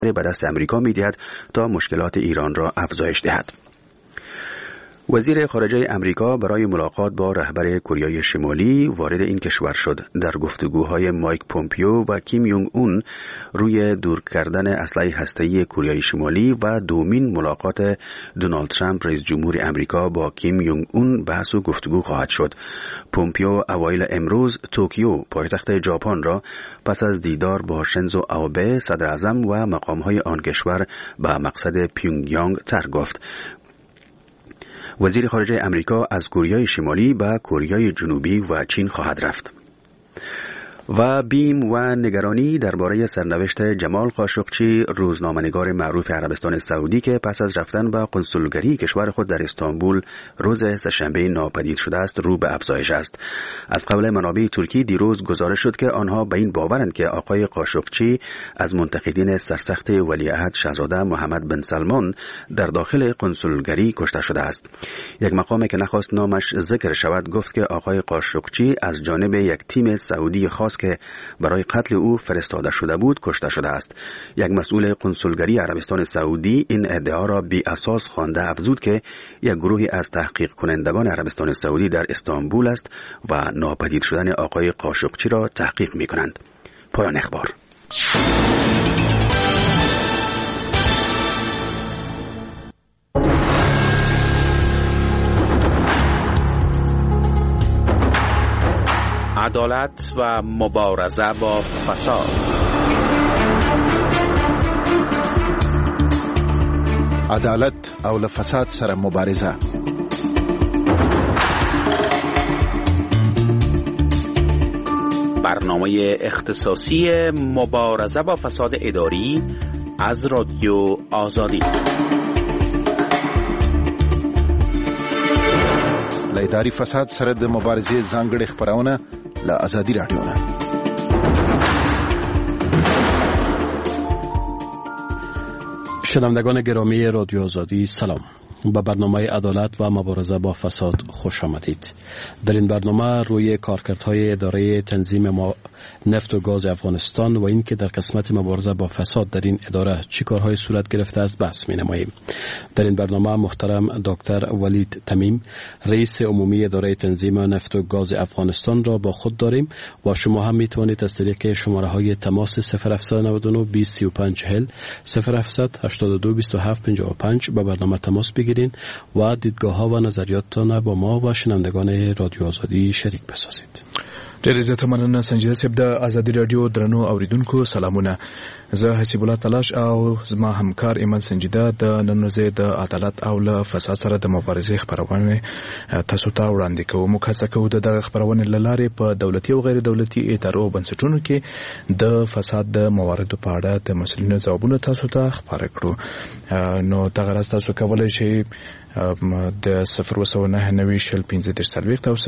به دست امریکا می‌دهد تا مشکلات ایران را افزایش دهد. وزیر خارجه امریکا برای ملاقات با رهبر کره شمالی وارد این کشور شد. در گفتگوهای مایک پومپیو و کیم یونگ اون روی دور کردن اسلحه هسته‌ای کره شمالی و دومین ملاقات دونالد ترامپ رئیس جمهور امریکا با کیم یونگ اون بحث و گفتگو خواهد شد. پومپیو اوایل امروز توکیو پایتخت ژاپن را پس از دیدار با شنزو آبه صدر اعظم و مقام‌های آن کشور به مقصد پیونگیانگ ترک گفت. وزیر خارجه امریکا از کره شمالی به کره جنوبی و چین خواهد رفت. و بیم و نگرانی درباره سرنوشت جمال خاشقچی، روزنامه‌نگار معروف عربستان سعودی که پس از رفتن به کنسولگری کشور خود در استانبول روز سه‌شنبه ناپدید شده است، رو به افزایش است. از قبل منابع ترکی دیروز گزارش شد که آنها به این باورند که آقای خاشقچی از منتقدین سرسخت ولیعهد شاهزاده محمد بن سلمان در داخل کنسولگری کشته شده است. یک مقامی که نخواست نامش ذکر شود گفت که آقای خاشقچی از جانب یک تیم سعودی خاص که برای قتل او فرستاده شده بود کشته شده است. یک مسئول کنسولگری عربستان سعودی این ادعا را بی اساس خوانده افزود که یک گروهی از تحقیق کنندگان عربستان سعودی در استانبول است و ناپدید شدن آقای خاشقچی را تحقیق می کنند. پایان اخبار. عدالت و مبارزه با فساد. عدالت او له فساد سره مبارزه. برنامه اختصاصی مبارزه با فساد اداری از رادیو آزادی. له اداري فساد سره د مبارزې ځانګړې خبرونه له آزادي رادیو نه. شنوندگان گرامی رادیو آزادی سلام. به برنامه عدالت و مبارزه با فساد خوش آمدید. در این برنامه روی کارکردهای اداره تنظیم نفت و گاز افغانستان و اینکه در قسمت مبارزه با فساد در این اداره چی کارهای صورت گرفته است بحث می‌نماییم. در این برنامه محترم دکتر ولید تمیم رئیس عمومی اداره تنظیم نفت و گاز افغانستان را با خود داریم و شما هم میتوانید از طریق شماره‌های تماس 0799 203540 0782 2755 به برنامه تماس بگیرید و دیدگاه‌ها و نظریاتتان با ما و شنوندگان رادیو آزادی شریک بسازید. ډېر عزت مننه سنجیده صاحب د آزادي رادیو درنو اوریدونکو سلامونه. زه حسیب الله تلاش او زما همکار ایمل سنجیده د نن ورځې د عدالت او له فساد سره د مبارزې خبرونه تاسو ته وړاندې کوو. موږ هڅه کوو د دغه خبرونه لاره په دولتي او غیر دولتي ادارو بنسټونو کې د فساد د مواردو په اړه د مسؤلینو ځوابونه تاسو ته خبره کړو. نو دغه راز تاسو کولای شئ د 019 شل 15 سلويخت او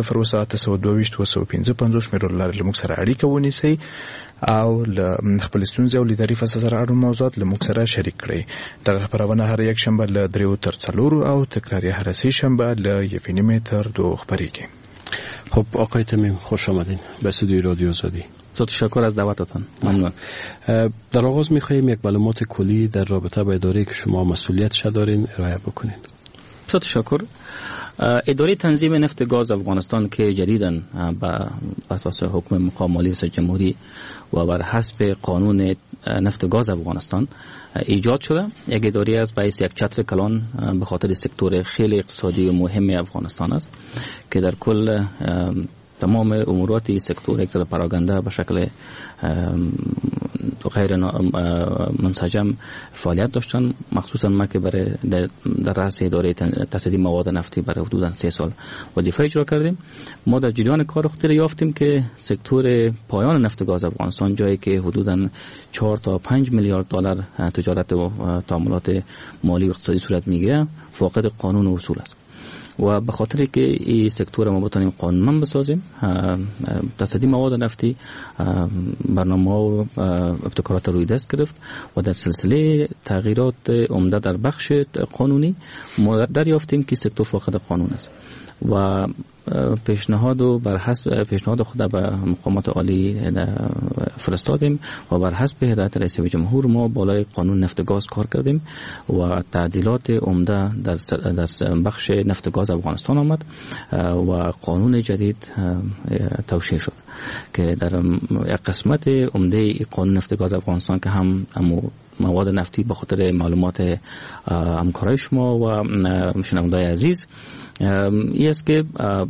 01822 شمیرو لارې لموږ سره اړیکه ونیسئ او خپل ستونزې او لیداري فساد سره اړوند موضوعات لموږ سره شریک کړئ. دغه خبرونه هر یک شنبه له 3 تر 4 او تکراری هر سه شنبه له 1 تر 2 خبریږي. خب آقای تمیم خوش آمدین به استودیوی رادیو آزادی. تشکر از دعوتتان. ممنون. در آغاز می‌خوایم یک معلومات کلی در رابطه با اداره‌ای که شما مسئولیتش دارین ارائه بکنین. تشکر. اداره تنظیم نفت گاز افغانستان که جدیداً به اساس حکم مقام مالی ریاست جمهوری و بر حسب قانون نفت گاز افغانستان ایجاد شده، یک اداره است باعث یک چتر کلان به خاطر سکتور خیلی اقتصادی و مهم افغانستان است که در کل تمام امورات سکتور یک ذره پراگنده به شکل غیر منسجم فعالیت داشتن. مخصوصا ما که برای در رأس اداره تصدیق مواد نفتی برای حدوداً 3 سال وظیفه اجرا کردیم. ما در جریان کار خود یافتیم که سکتور پایان نفت گاز افغانستان جایی که حدوداً 4 تا 5 میلیارد دلار تجارت و تعاملات مالی و اقتصادی صورت میگیره فاقد قانون و اصول است و به خاطر که این سکتور ما بتونیم قانونمند بسازیم، تصدیق مواد نفتی برنامه و ابتکارات روی دست گرفت و در سلسله تغییرات عمده در بخش قانونی ما دریافتیم که سکتور فاقد قانون است و پیشنهاد و بر حسب پیشنهاد خود به مقامات عالی فرستادیم و بر حسب هدایت رئیس جمهور ما بالای قانون نفت و گاز کار کردیم و تعدیلات عمده در بخش نفت و گاز افغانستان آمد و قانون جدید توشیح شد که در یک قسمت عمده قانون نفت و گاز افغانستان که هم مواد نفتی به خاطر معلومات همکارای شما و شنونده‌های عزیز این است که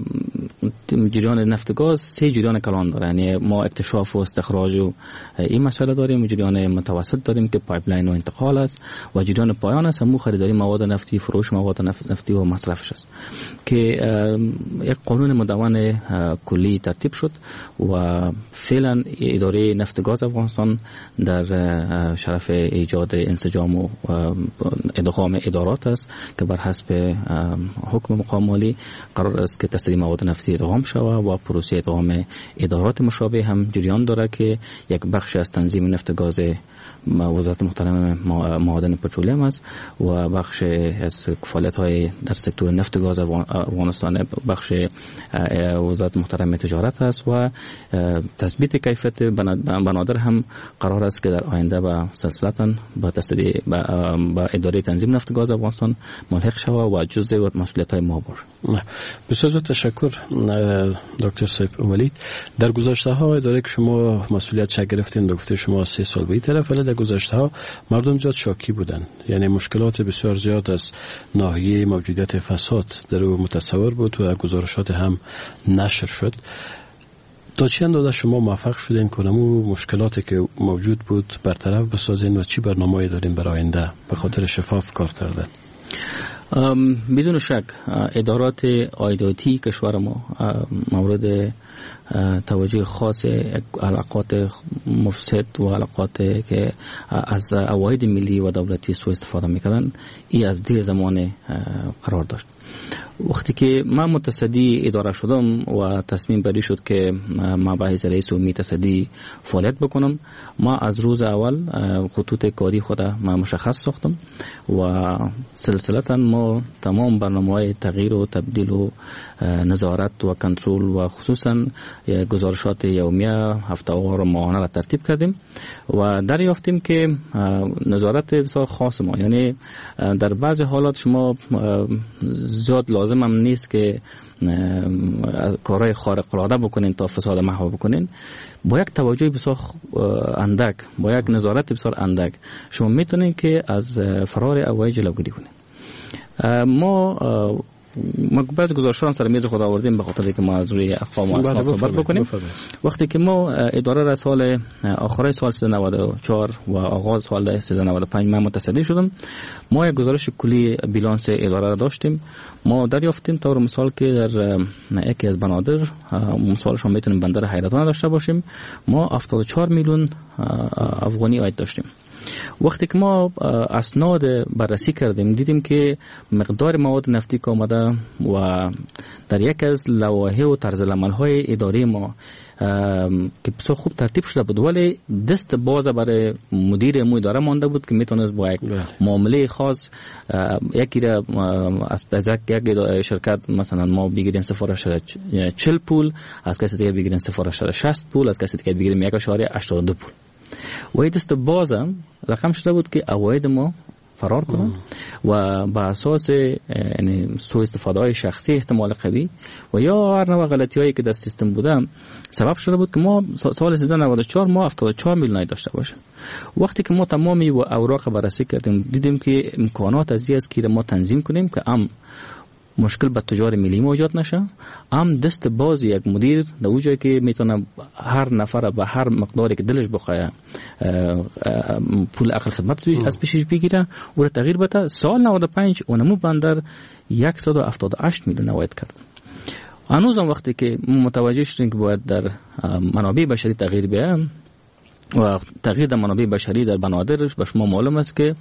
جریان نفت و گاز 3 جریان کلان داره. یعنی ما اکتشاف و استخراج و این مسئله داریم، جریان متوسط داریم که پایپلاین و انتقال است و جریان پایان است همون خریداری مواد نفتی، فروش مواد نفتی و مصرفش است که یک قانون مدون کلی ترتیب شد و فعلا اداره نفت و گاز افغانستان در شرف ایجاد انسجام و ادغام ادارات است که بر حسب حکم مقام عالی قرار است که تصدیق مواد نفتی ادغام شود و پروسه ادغام ادارات مشابه هم جریان داره که یک بخش از تنظیم نفت و گاز وزارت محترم معادن پترولیم است و بخش از فعالیت‌های در سکتور نفت و گاز افغانستان بخش وزارت محترم تجارت است و تثبیت کیفیت بنادر هم قرار است که در آینده با سلسلتاً با تصدیق با اداره تنظیم نفت و گاز افغانستان ملحق شود و جزء مسئولیت‌های ما باشه. بسیار تشکر دکتر سیف ولید. در گذشته‌ها اداره که شما مسئولیت گرفتین به گفته شما 3 سال به این طرف، ولی در گذشته‌ها مردم زیاد شاکی بودن، یعنی مشکلات بسیار زیاد از ناحیه موجودیت فساد در او متصور بود و گزارشات هم نشر شد. تا چه اندازه شما موفق شدین که اون مشکلاتی که موجود بود برطرف بسازین و چی برنامه‌ای دارین برای آینده به خاطر شفاف کار کردن؟ بدون شک ادارات عایداتی کشور ما مورد توجه خاص علاقات مفسد و علاقات که از عواید ملی و دولتی سوء استفاده میکردن این از دیر زمان قرار داشت. وقتی که من متصدی اداره شدم و تصمیم بری شد که ما به حیث رئیس عمومی تصدی فعالیت بکنم، ما از روز اول خطوط کاری خود ما مشخص ساختم و سلسلتا ما تمام برنامه‌های تغییر و تبدیل و نظارت و کنترل و خصوصا گزارشات یومیه، هفته‌وار و ماهانه را ترتیب کردیم و دریافتیم که نظارت بسیار خاص ما، یعنی در بعضی حالات شما زیاد لازم هم نیست که کارهای خارق العاده بکنین تا فساد محو بکنین، با یک توجه بسیار اندک، با یک نظارت بسیار اندک شما میتونین که از فرار عواید جلوگیری کنین. ما بعضی گزارش‌ها سر میز خود آوردیم به خاطر اینکه ما از روی اقوام و اسناد صحبت بکنیم. وقتی که ما اداره را سال آخر سال 394 و آغاز سال 395 من متصدی شدم، ما یک گزارش کلی بیلانس اداره را داشتیم. ما دریافتیم طور مثال که در یکی از بنادر، مثالش هم میتونیم بندر حیرتان داشته باشیم، ما 74 میلیون افغانی عاید داشتیم. وقتی که ما اسناد بررسی کردیم دیدیم که مقدار مواد نفتی که آمده و در یک از لوایح و طرز العمل‌های اداره ما که بسیار خوب ترتیب شده بود، ولی دست باز برای مدیر اداره مانده بود که میتونست با یک معامله خاص یکی را از یک شرکت مثلا ما بگیریم سفارش 40 پول، از کسی دیگه بگیریم سفارش 60 پول، از کسی دیگه بگیریم 1.82 پول. و این دست بازم رقم شده بود که عواید ما فرار کنن و با اساس یعنی سوء استفاده های شخصی احتمال قوی و یا هر نوع غلطی هایی که در سیستم بوده سبب شده بود که ما سال 1394 ما 74 میلیون داشته باشیم. وقتی که ما تمامی و اوراق بررسی کردیم دیدیم که امکانات از این است که ما تنظیم کنیم که مشکل به تجار ملی موجود نشه، دست باز یک مدیر در اونجایی که میتونه هر نفر به هر مقداری که دلش بخواه پول اقل خدمت از پیشش بگیره و تغییر بده. سال 95 اونمو بندر 178 میلیون عواید کرد. هنوزم وقتی که متوجه شدیم که باید در منابع بشری تغییر بیایم و تغییر در منابع بشری در بنادرش به شما معلوم است که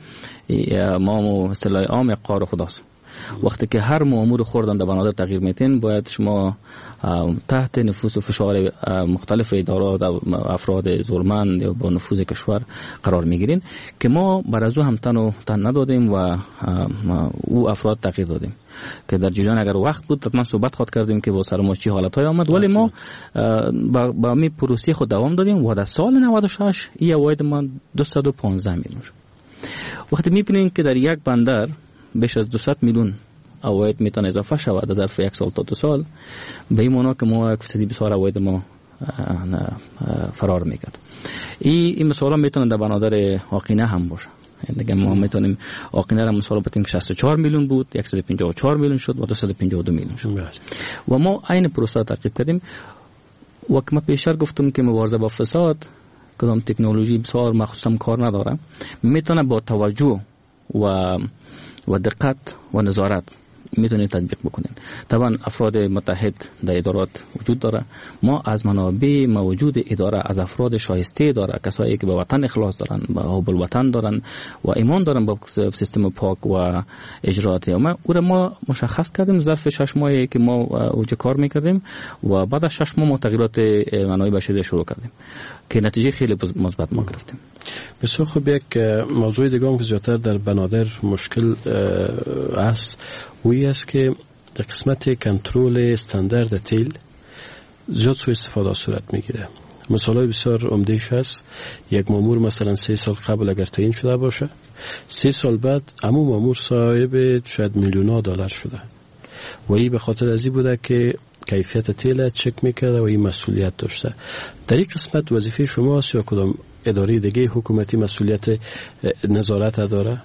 ما اصطلاح عام قار خداست. وقتی که هر مأمور خوردن در بنادر تغییر میتین باید شما تحت نفوذ و فشار مختلف ادارات و افراد ظلمند یا با نفوذ کشور قرار میگیرین که ما بر از او هم تن ندادیم و او افراد تغییر دادیم. که در جریان اگر وقت بود حتما صحبت خود کردیم که با سر ما چی حالت‌های آمد، ولی ما با می پروسه خود دوام دادیم و در سال 96 این عواید ما 215 میلیون شد. وقتی می‌بینیم که در یک بندر بیش از 200 میلیون عواید میتونه اضافه شود در ظرف یک سال تا 2 سال، به این معنی که ما 1% بسیار عواید ما فرار میکرد. این مثلا میتونه در بنادر آقینه هم باشه. دیگه ما میتونیم آقینه را مثلا بتیم 64 میلیون بود، 154 میلیون شد و 252 میلیون شد. و ما این پروسه تعقیب کردیم. و که ما پیشتر گفتم که مبارزه با فساد کدام تکنولوژی بسیار مخصوصا کار نداره، میتونه با توجه و دقت و نظارت میتونید تطبیق بکنید. طبعا افراد متحد در ادارات وجود داره، ما از منابع موجود اداره از افراد شایسته داره، کسایی که به وطن اخلاص دارن، به حب الوطن دارن و ایمان دارن به سیستم پاک و اجرات. ما مشخص کردیم ظرف 6 ماهی که ما اوج کار میکردیم و بعد از 6 ماه ما تغییرات منابع بشری شروع کردیم که نتیجه خیلی مثبت ما گرفتیم. بسیار خوب. یک موضوع دیگه هم که زیادتر در بنادر مشکل است وی است که در قسمت کنترل استاندارد تیل زیاد سوء استفاده صورت میگیره. مثالای بسیار عمده‌اش هست، یک مامور مثلا 3 سال قبل اگر تعیین شده باشه، 3 سال بعد همون مامور صاحب شاید میلیون‌ها دلار شده و این به خاطر ازی بوده که کیفیت تیل چک میکرده و این مسئولیت داشته. در این قسمت وظیفه شما است یا کدام اداره دیگه حکومتی مسئولیت نظارت داره؟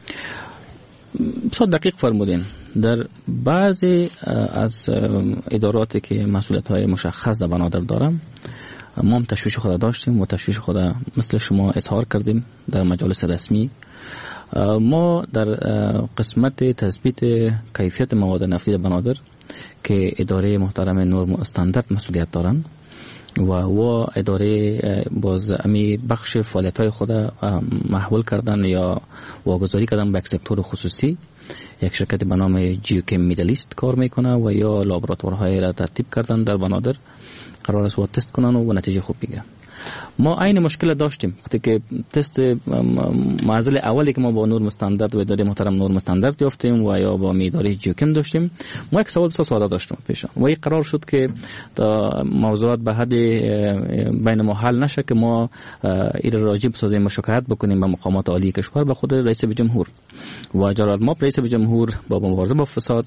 بسیار دقیق فرمودین. در بعضی از اداراتی که مسئولیت‌های مشخص در بنادر دارم، ما هم تشویش خود داشتیم و تشویش خود مثل شما اظهار کردیم در مجالس رسمی. ما در قسمت تثبیت کیفیت مواد نفتی در بنادر که اداره محترم نرم و استاندارد مسئولیت دارن و اداره باز امی بخش فعالیت‌های خود محول کردن یا واگذاری کردن به یک سکتور خصوصی، یک شرکت به نام جیوکیم میدلیست کار میکنه و یا لابراتوارهای را ترتیب کردن در بنادر، قرار است تست کنن و نتیجه خوب بگیرن. ما این مشکل داشتیم وقتی که تست معضل اولی که ما با نرم استاندارد و اداره محترم نرم استاندارد یافتیم و یا با اداره جیوکیم داشتیم، ما یک سوال بسیار ساده داشتیم پیش و این قرار شد که تا موضوعات به حد بین ما حل نشه که ما این راجع بسازیم شکایت بکنیم به مقامات عالی کشور، به خود رئیس جمهور و جلال ما رئیس جمهور با مبارزه با فساد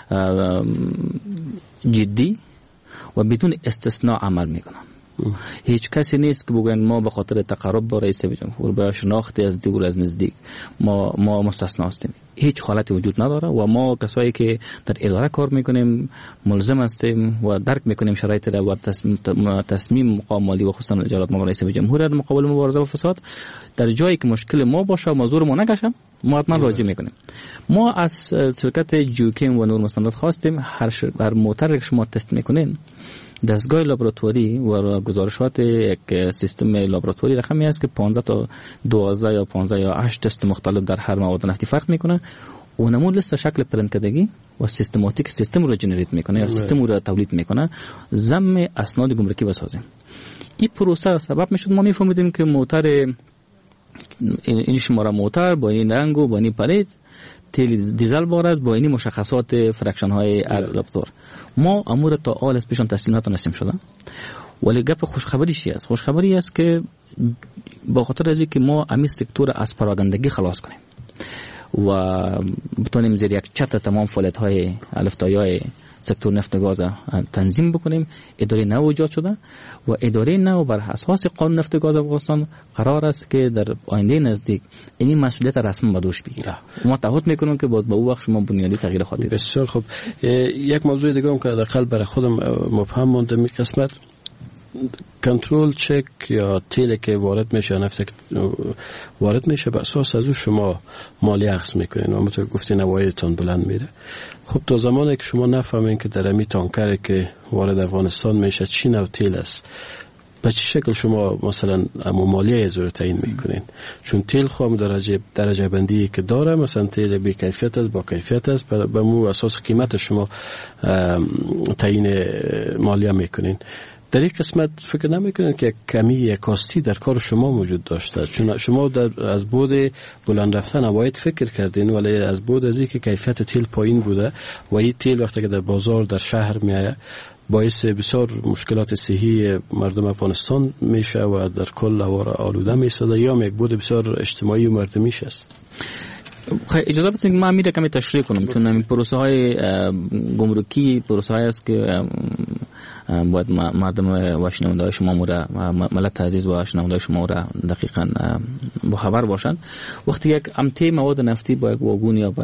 جدی و بدون استثناء عمل میکنن. هیچ کسی نیست که بگن ما به خاطر تقرب با رئیس جمهور با شناخت از دور از نزدیک ما مستثنا هستیم. هیچ حالتی وجود نداره و ما کسایی که در اداره کار میکنیم ملزم هستیم و درک میکنیم شرایط را و تصمیم مقام مالی و خصوصا اجرات ما رئیس جمهور در مقابل مبارزه با فساد در جایی که مشکل ما باشه و موضوع ما نگشه ما حتما راجع میکنیم. ما از شرکت جیوکیم و نرم استاندارد خواستیم هر موتر که شما تست میکنین دستگاه لابراتواری و گزارشات یک سیستم لابراتواری رقمی است که 15 تا 12 یا 15 یا 8 تست مختلف در هر مواد نفتی فرق میکنه. اونمون لیست شکل پرنت کردگی و سیستماتیک سیستم رو جنریت میکنه یا سیستم رو تولید میکنه، ضم اسناد گمرکی بسازیم. این پروسه سبب میشد ما میفهمیدیم که موتر این شماره موتر با این رنگ و با این پلید تیل دیزل بار است با این مشخصات فرکشن های لابراتوار. ما امور تا آل از پیشان تسلیمات نسیم شده. ولی گپ خوشخبری چی است؟ خوشخبری است که با خاطر از اینکه ما امی سکتور از پراگندگی خلاص کنیم و بتونیم زیر یک چتر تمام فعالیت های الفتای سکتور نفت و گاز تنظیم بکنیم، اداره نو ایجاد شده و اداره نو بر اساس قانون نفت و گاز افغانستان قرار است که در آینده نزدیک این مسئولیت رسما به دوش بگیره. ما تعهد میکنیم که باز به اون وقت شما بنیادی تغییر خواهید. بسیار خوب. یک موضوع دیگه هم که حداقل برای خودم مبهم مونده می قسمت کنترل چک یا تیل که وارد میشه نفت وارد میشه به اساس از شما مالی اخذ میکنین و همونطور گفتین عوایدتان بلند میره. خب تا زمانی که شما نفهمین که در امی تانکری که وارد افغانستان میشه چی نوع تیل است، به چه شکل شما مثلا مالیه از رو تعیین میکنین؟ چون تیل خام درجه بندی که داره، مثلا تیل بی کیفیت است با کیفیت است، به مو اساس قیمت شما تعیین مالیه میکنین. در این قسمت فکر نمیکنید که کمی یا کاستی در کار شما موجود داشته؟ چون شما از بود بلند رفتن باید فکر کردین، ولی از بود از اینکه کیفیت تیل پایین بوده و این تیل وقتی که در بازار در شهر میایه باعث بسیار مشکلات صحی مردم افغانستان میشه و در کل آلوده میسازه، یا یک بود بسیار اجتماعی و مردمیش است. اجازه بدید که من کمی تشریح کنم، چون این پروسه های گمرکی پروسه های است که باید مردم و شنونده شما مورا ملت عزیز و شنونده شما مورا دقیقاً با خبر باشند. وقتی یک امتی مواد نفتی با یک واگون یا با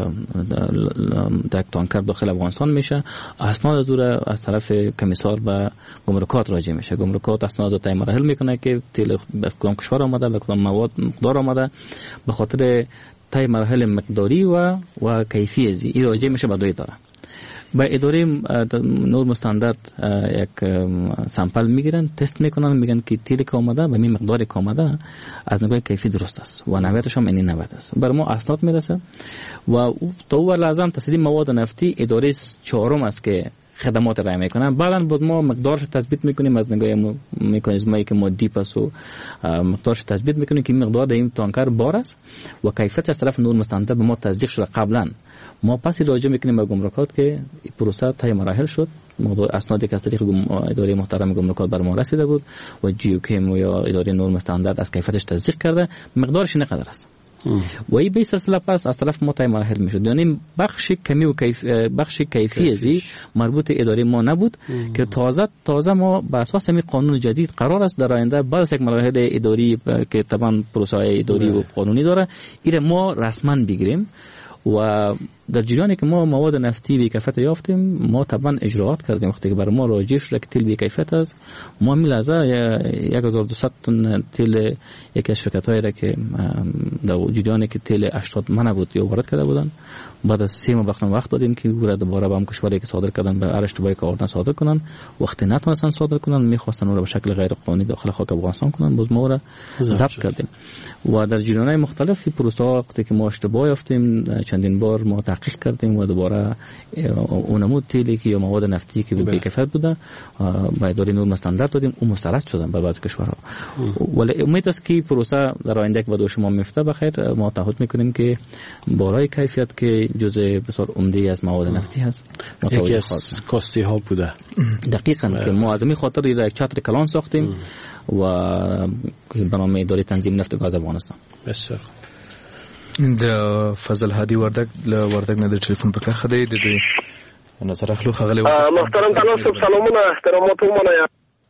یک تانکر داخل افغانستان میشه، اسناد دور از طرف کمیسار به گمرکات راجع میشه. گمرکات اسناد تای مراحل میکنه که تیل از کدام کشور آمده، به کدام مواد مقدار آمده، به خاطر تای مراحل مقداری و کیفیتی این راجع میشه به دوی داره. با اداره نورم استاندارد یک سامپل میگیرن، تست میکنن، میگن که تیلی که آمده و می مقداری که آمده از نگاه کیفی درست است و نوعیتش هم اینی نوعیت است. بر ما اسناد میرسه و تا او لازم تصدیق مواد نفتی اداره چهارم است که خدمات رای میکنن. بعداً بود ما مقدارش تثبیت میکنیم از نگاه مکانیزمایی که مادی پس و مقدارش تثبیت میکنیم که مقدار در این تانکر بار است و کیفیت از طرف نورم استاندارد به ما تصدیق شده قبلا. ما پس راجع میکنیم به گمرکات که پروسه طی مراحل شد، موضوع اسنادی که از طریق اداره محترم گمرکات بر ما رسیده بود و جیوکیم یا اداره نورم استاندارد از کیفیتش تصدیق کرده، مقدارش اینقدر است. و این به سلسله پس از طرف ما طی مراحل میشد. یعنی بخش کمی و بخش کیفی ازی مربوط اداره ما نبود که تازه ما به اساس همین قانون جدید قرار است در آینده بعد از یک مراحل اداری که طبعا پروسه اداری و قانونی داره این ما رسما بگیریم و در جریانی که ما مواد نفتی بی کیفیت یافتیم ما طبعا اجراات کردیم. وقتی که برای ما راجع شد که تیل بی کیفیت است، ما میلازه 1200 تن تیل یکی از شرکت‌هایی را که در جریانی که تیل 80 من بود یا وارد کرده بودن، بعد از 3 ماه وقت دادیم که گوره دوباره به هم کشوری که صادر کردن به ارشتبایی که آوردن صادر کنن. وقتی نتونستن صادر کنن میخواستن اون را به شکل غیر قانونی داخل خاک افغانستان کنن، باز ما را ضبط کردیم و در جریان‌های مختلفی پروسه وقتی که ما اشتباه یافتیم چندین بار ما تحقیق کردیم و دوباره اون نمود تیلی که یا مواد نفتی که بی کیفیت بوده با اداره نورم استاندارد دادیم و مسترد شدن به بعضی کشورها. ولی امید است که پروسه در آینده که با شما میفته بخیر ما تعهد میکنیم که بالای کیفیت که جزء بسیار عمده از مواد نفتی هست یکی از کاستی ها بوده. دقیقاً که ما از این خاطر یک چتر کلان ساختیم و به نام اداره تنظیم نفت و گاز افغانستان. بسیار د فضل هادي وردګ نه د ټلیفون په کار خدای د نظر اخلو خغلی محترم تناسب سلامونه احترامات ومنه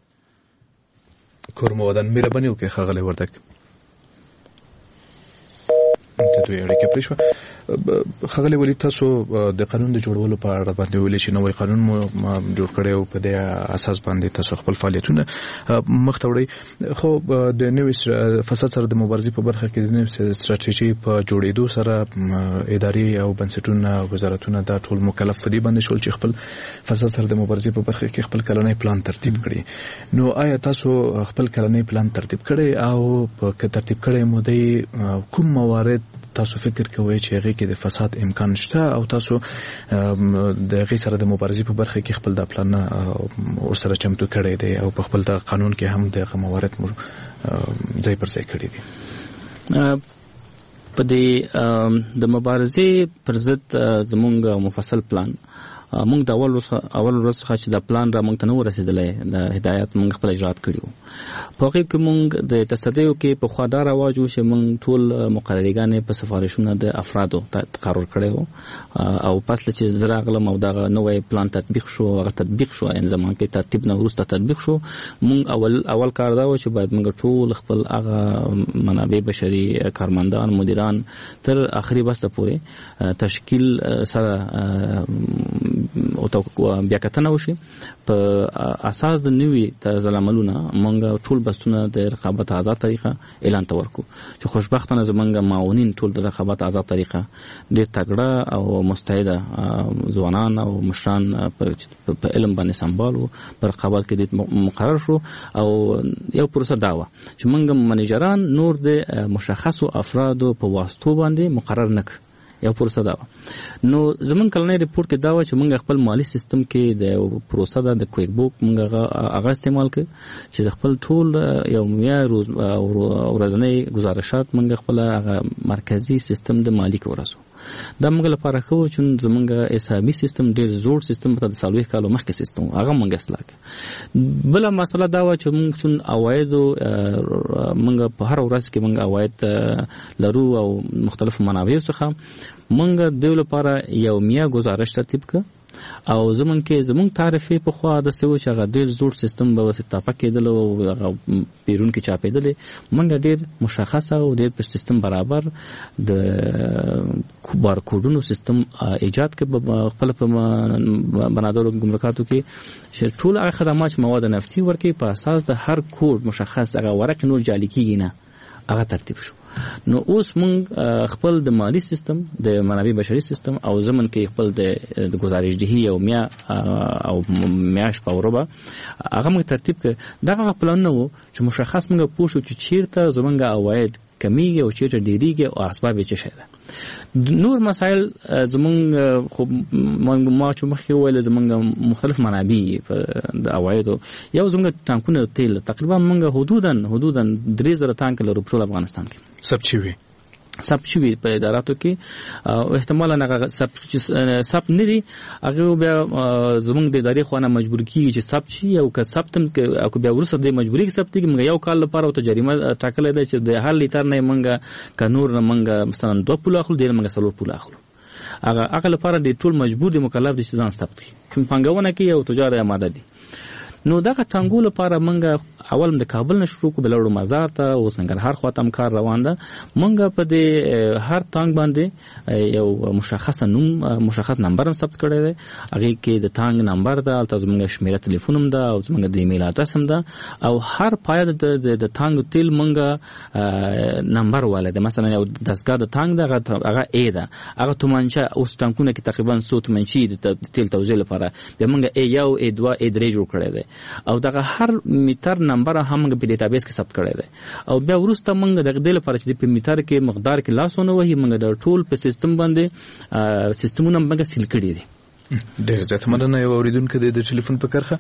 کورمودن مهرباني وکړه خغلی وردګ ته دوی اړیکه پرېښو. خغلی ولی تاسو د قانون د جوړولو په اړه باندې ویلي چې نوې قانون مو جوړ کړی او په دې اساس باندې تاسو خپل فعالیتونه مخ ته وړئ. خو د نوې فساد سره د مبارزې په برخه کې د نوې ستراتیژي په جوړېدو سره اداري او بنسټونه وزارتونه دا ټول مکلف دي باندې شول چې خپل فساد سره د مبارزې په برخه کې خپل کلنی پلان ترتیب کړي. نو آیا تاسو خپل کلنی پلان ترتیب کړي او په ترتیب کړي مو د کوم موارد تاسو فکر کوئ چې هغه کې د فساد امکان شته او تاسو د هغه سره د مبارزې په برخه کې خپل د پلان ورسره چمتو کړی دی او په خپل د قانون کې هم د موارد ځای پر ځای کړی دي؟ په دې د مبارزې پر ضد زموږ مفصل پلان مونږ د اول ورځ څخه چې د پلان را مونږ ته نو رسیدلې د هدایت مونږ خپل اجرات کړیو. په هغه کې مونږ د تصدیو کې په خوا دا رواج و چې مونږ ټول مقرریګانې په سفارشونو د افرادو تقرر کړو او پس چې زراغلم او دغه نوې پلان تطبیق شو هغه تطبیق شو ان زمان کې ترتیب نه وروسته تطبیق شو. مونږ اول کار دا و چې باید مونږ ټول خپل هغه منابع بشري کارمندان مدیران تر اخري بسته پورې تشکیل سره او بیا کتنه وشي په اساس د نوې طرز عملونه مونږ ټول بستونه د رقابت آزاد طریقه اعلان تورکو چې خوشبختانه زمونږ معاونین ټول د رقابت آزاد طریقه د تګړه او مستعده ځوانان او مشران په علم باندې سمبالو پر رقابت کې مقرر شو او یو پروسه داوه چې مونږ منیجران نور د مشخصو افرادو په واسطو باندې مقرر نک یو پروسه دا نو زمون کلنې ریپورت کې دا و چې موږ خپل مالی سیستم کې د پروسه دا د کویک بوک موږ هغه استعمال کړ چې خپل ټول یومیا روز ورځنی گزارشات موږ خپل هغه مرکزی سیستم د مالی کې ورسو دا موږ لپاره خو چې زمونږ حسابي سیستم ډیر زوړ سیستم په 40 کالو مخکې سیستم هغه موږ اصلاح کړ. بل مسله دا و چې موږ عواید موږ په هر ورځ کې موږ عواید لرو او مختلف منابع څخه موږ د لپاره یومیا گزارش ترتیب کړ او زمون کې زمون تعریفې په خوا د سوي چې هغه ډیر زوړ سیستم به وسته پکېدل او هغه پیرون کې چاپېدل موږ ډیر مشخص او ډیر په سیستم برابر د بارکوډونو سیستم ایجاد کړ خپل په بنادولو ګمرکاتو کې چې ټول هغه خدمات مواد نفتي ورکي په اساس د هر کوډ مشخص هغه ورق نور جعلي کیږي نه هغه ترتیب شو. نو اوس موږ خپل د مالی سیستم د منابع بشري سیستم او زمون کې خپل د گزارشدهي او میا او میاش پاوروبه هغه موږ ترتیب کړ. دا خپل نو چې مشخص موږ پوښتو چې چیرته زمونږ عواید کمیږي او چیرته ډیریږي او اسباب یې څه شي ده. نور مسائل زمونږ خو ما چې مخکې ویل زمونږ مختلف منابع د عوایدو یو زمونږ ټانکونه تیل تقریبا موږ حدوداً 3000 ټانک لرو په افغانستان کې سب شوی په اداراتو کې او احتمالاً هغه سب نه دي هغه بیا زمونږ د ادارې خوانه مجبور کیږي چې سب شي او که سبتم او بیا ورسره د مجبوري کې سبتي موږ یو کال لپاره او جریمه ټاکل دی چې د هر لیټر نه موږ قانون نه موږ مثلا 2 پوله اخلو ډیر موږ 3 پوله اخلو هغه لپاره د ټول مجبور دي مکلف دي چې ځان سبتي چې پنګونه کوي او تجارت آماده دي. نو دا ټانګو لپاره موږ اول د کابل نشو کو بلوړو مزار ته او څنګه هر خواته کار روان ده موږ په دې هر ټانګ باندې یو مشخص نمبر هم ثبت کړی دی هغه کې د ټانګ نمبر ده او زموږ شمیره ټلیفون هم ده او زموږ د ایمیل ادرس هم ده او هر پای د ټانګ تیل موږ نمبر ولده مثلا یو دسګه د ټانګ ده هغه ای ده هغه تومانچه اوس ټانګونه کې تقریبا 100 تومانچې د تیل توزیع لپاره به موږ ای یو ای 2 ای 3 جوړ کړی دی او دغه هر میټر نمبر هم په ډیټابیس کې ثبت کړی دی او بیا ورسته موږ دغه د لپاره چې په میټر کې مقدار کې لاسونه وهي موږ د ټول په سیستم باندې سیستمونه موږ سیل کړی دي. ډېر زیات مننه. یو اوریدونکو د ټلیفون په کرخه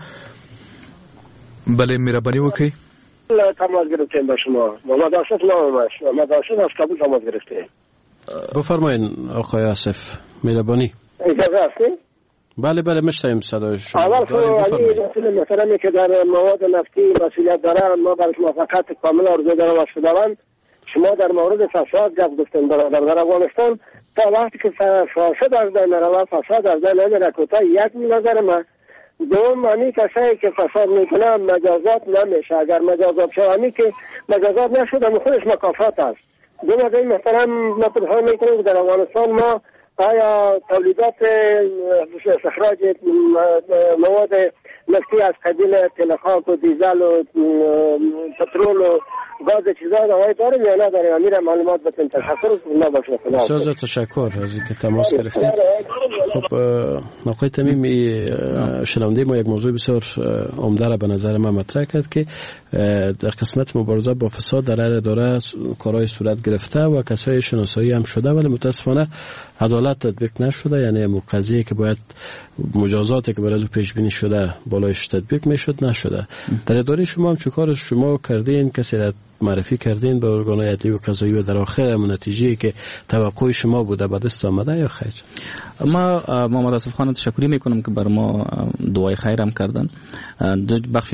بله مهرباني وکړئ. تماس گرفتیم با شما. محمد آصف نامش. محمد آصف از کابل تماس گرفتیم. بفرمایید آقای آصف. مهربانی. اجازه هست؟ بله میشنویم صدای شما. اول علی رسول محترمی که در مواد نفتی مسئولیت دارن ما برای موافقت کامل آرزو دارم از خداوند. شما در مورد فساد گپ گفتن در افغانستان تا وقتی که فاسد از بین میرود فساد از بین نمیره. کوتاه یک نظر من دوم معنی کسایی که فساد میکنه مجازات نمیشه. اگر مجازات شوانی که مجازات نشده خودش مکافات است. دوم از این محترم ما پرسان میکنیم در افغانستان ما آیا تولیدات استخراج مواد نفتی از قبیل تلخاک و دیزل و پترول و گاز چیزا دوای داریم یا نداریم؟ امیر معلومات بتون. تشکر ما باشه. بسیار تشکر از اینکه تماس گرفتید. خب آقای تمیمی شنونده ما یک موضوع بسیار عمده را به نظر من مطرح کرد که در قسمت مبارزه با فساد در هر اداره کارهای صورت گرفته و کسای شناسایی هم شده ولی متاسفانه عدالت تطبیق نشده. یعنی قضیه که باید مجازاتی که برای از پیش بینی شده بالایش تطبیق میشد نشده. در اداره شما هم چه کار شما کردین؟ کسی را معرفی کردین به ارگان‌های عدلی و قضایی و در آخر نتیجه‌ای که توقع شما بوده به دست آمده یا خیر؟ ما محمد آصف خان تشکر میکنم که بر ما دعای خیر هم کردن. دو بخش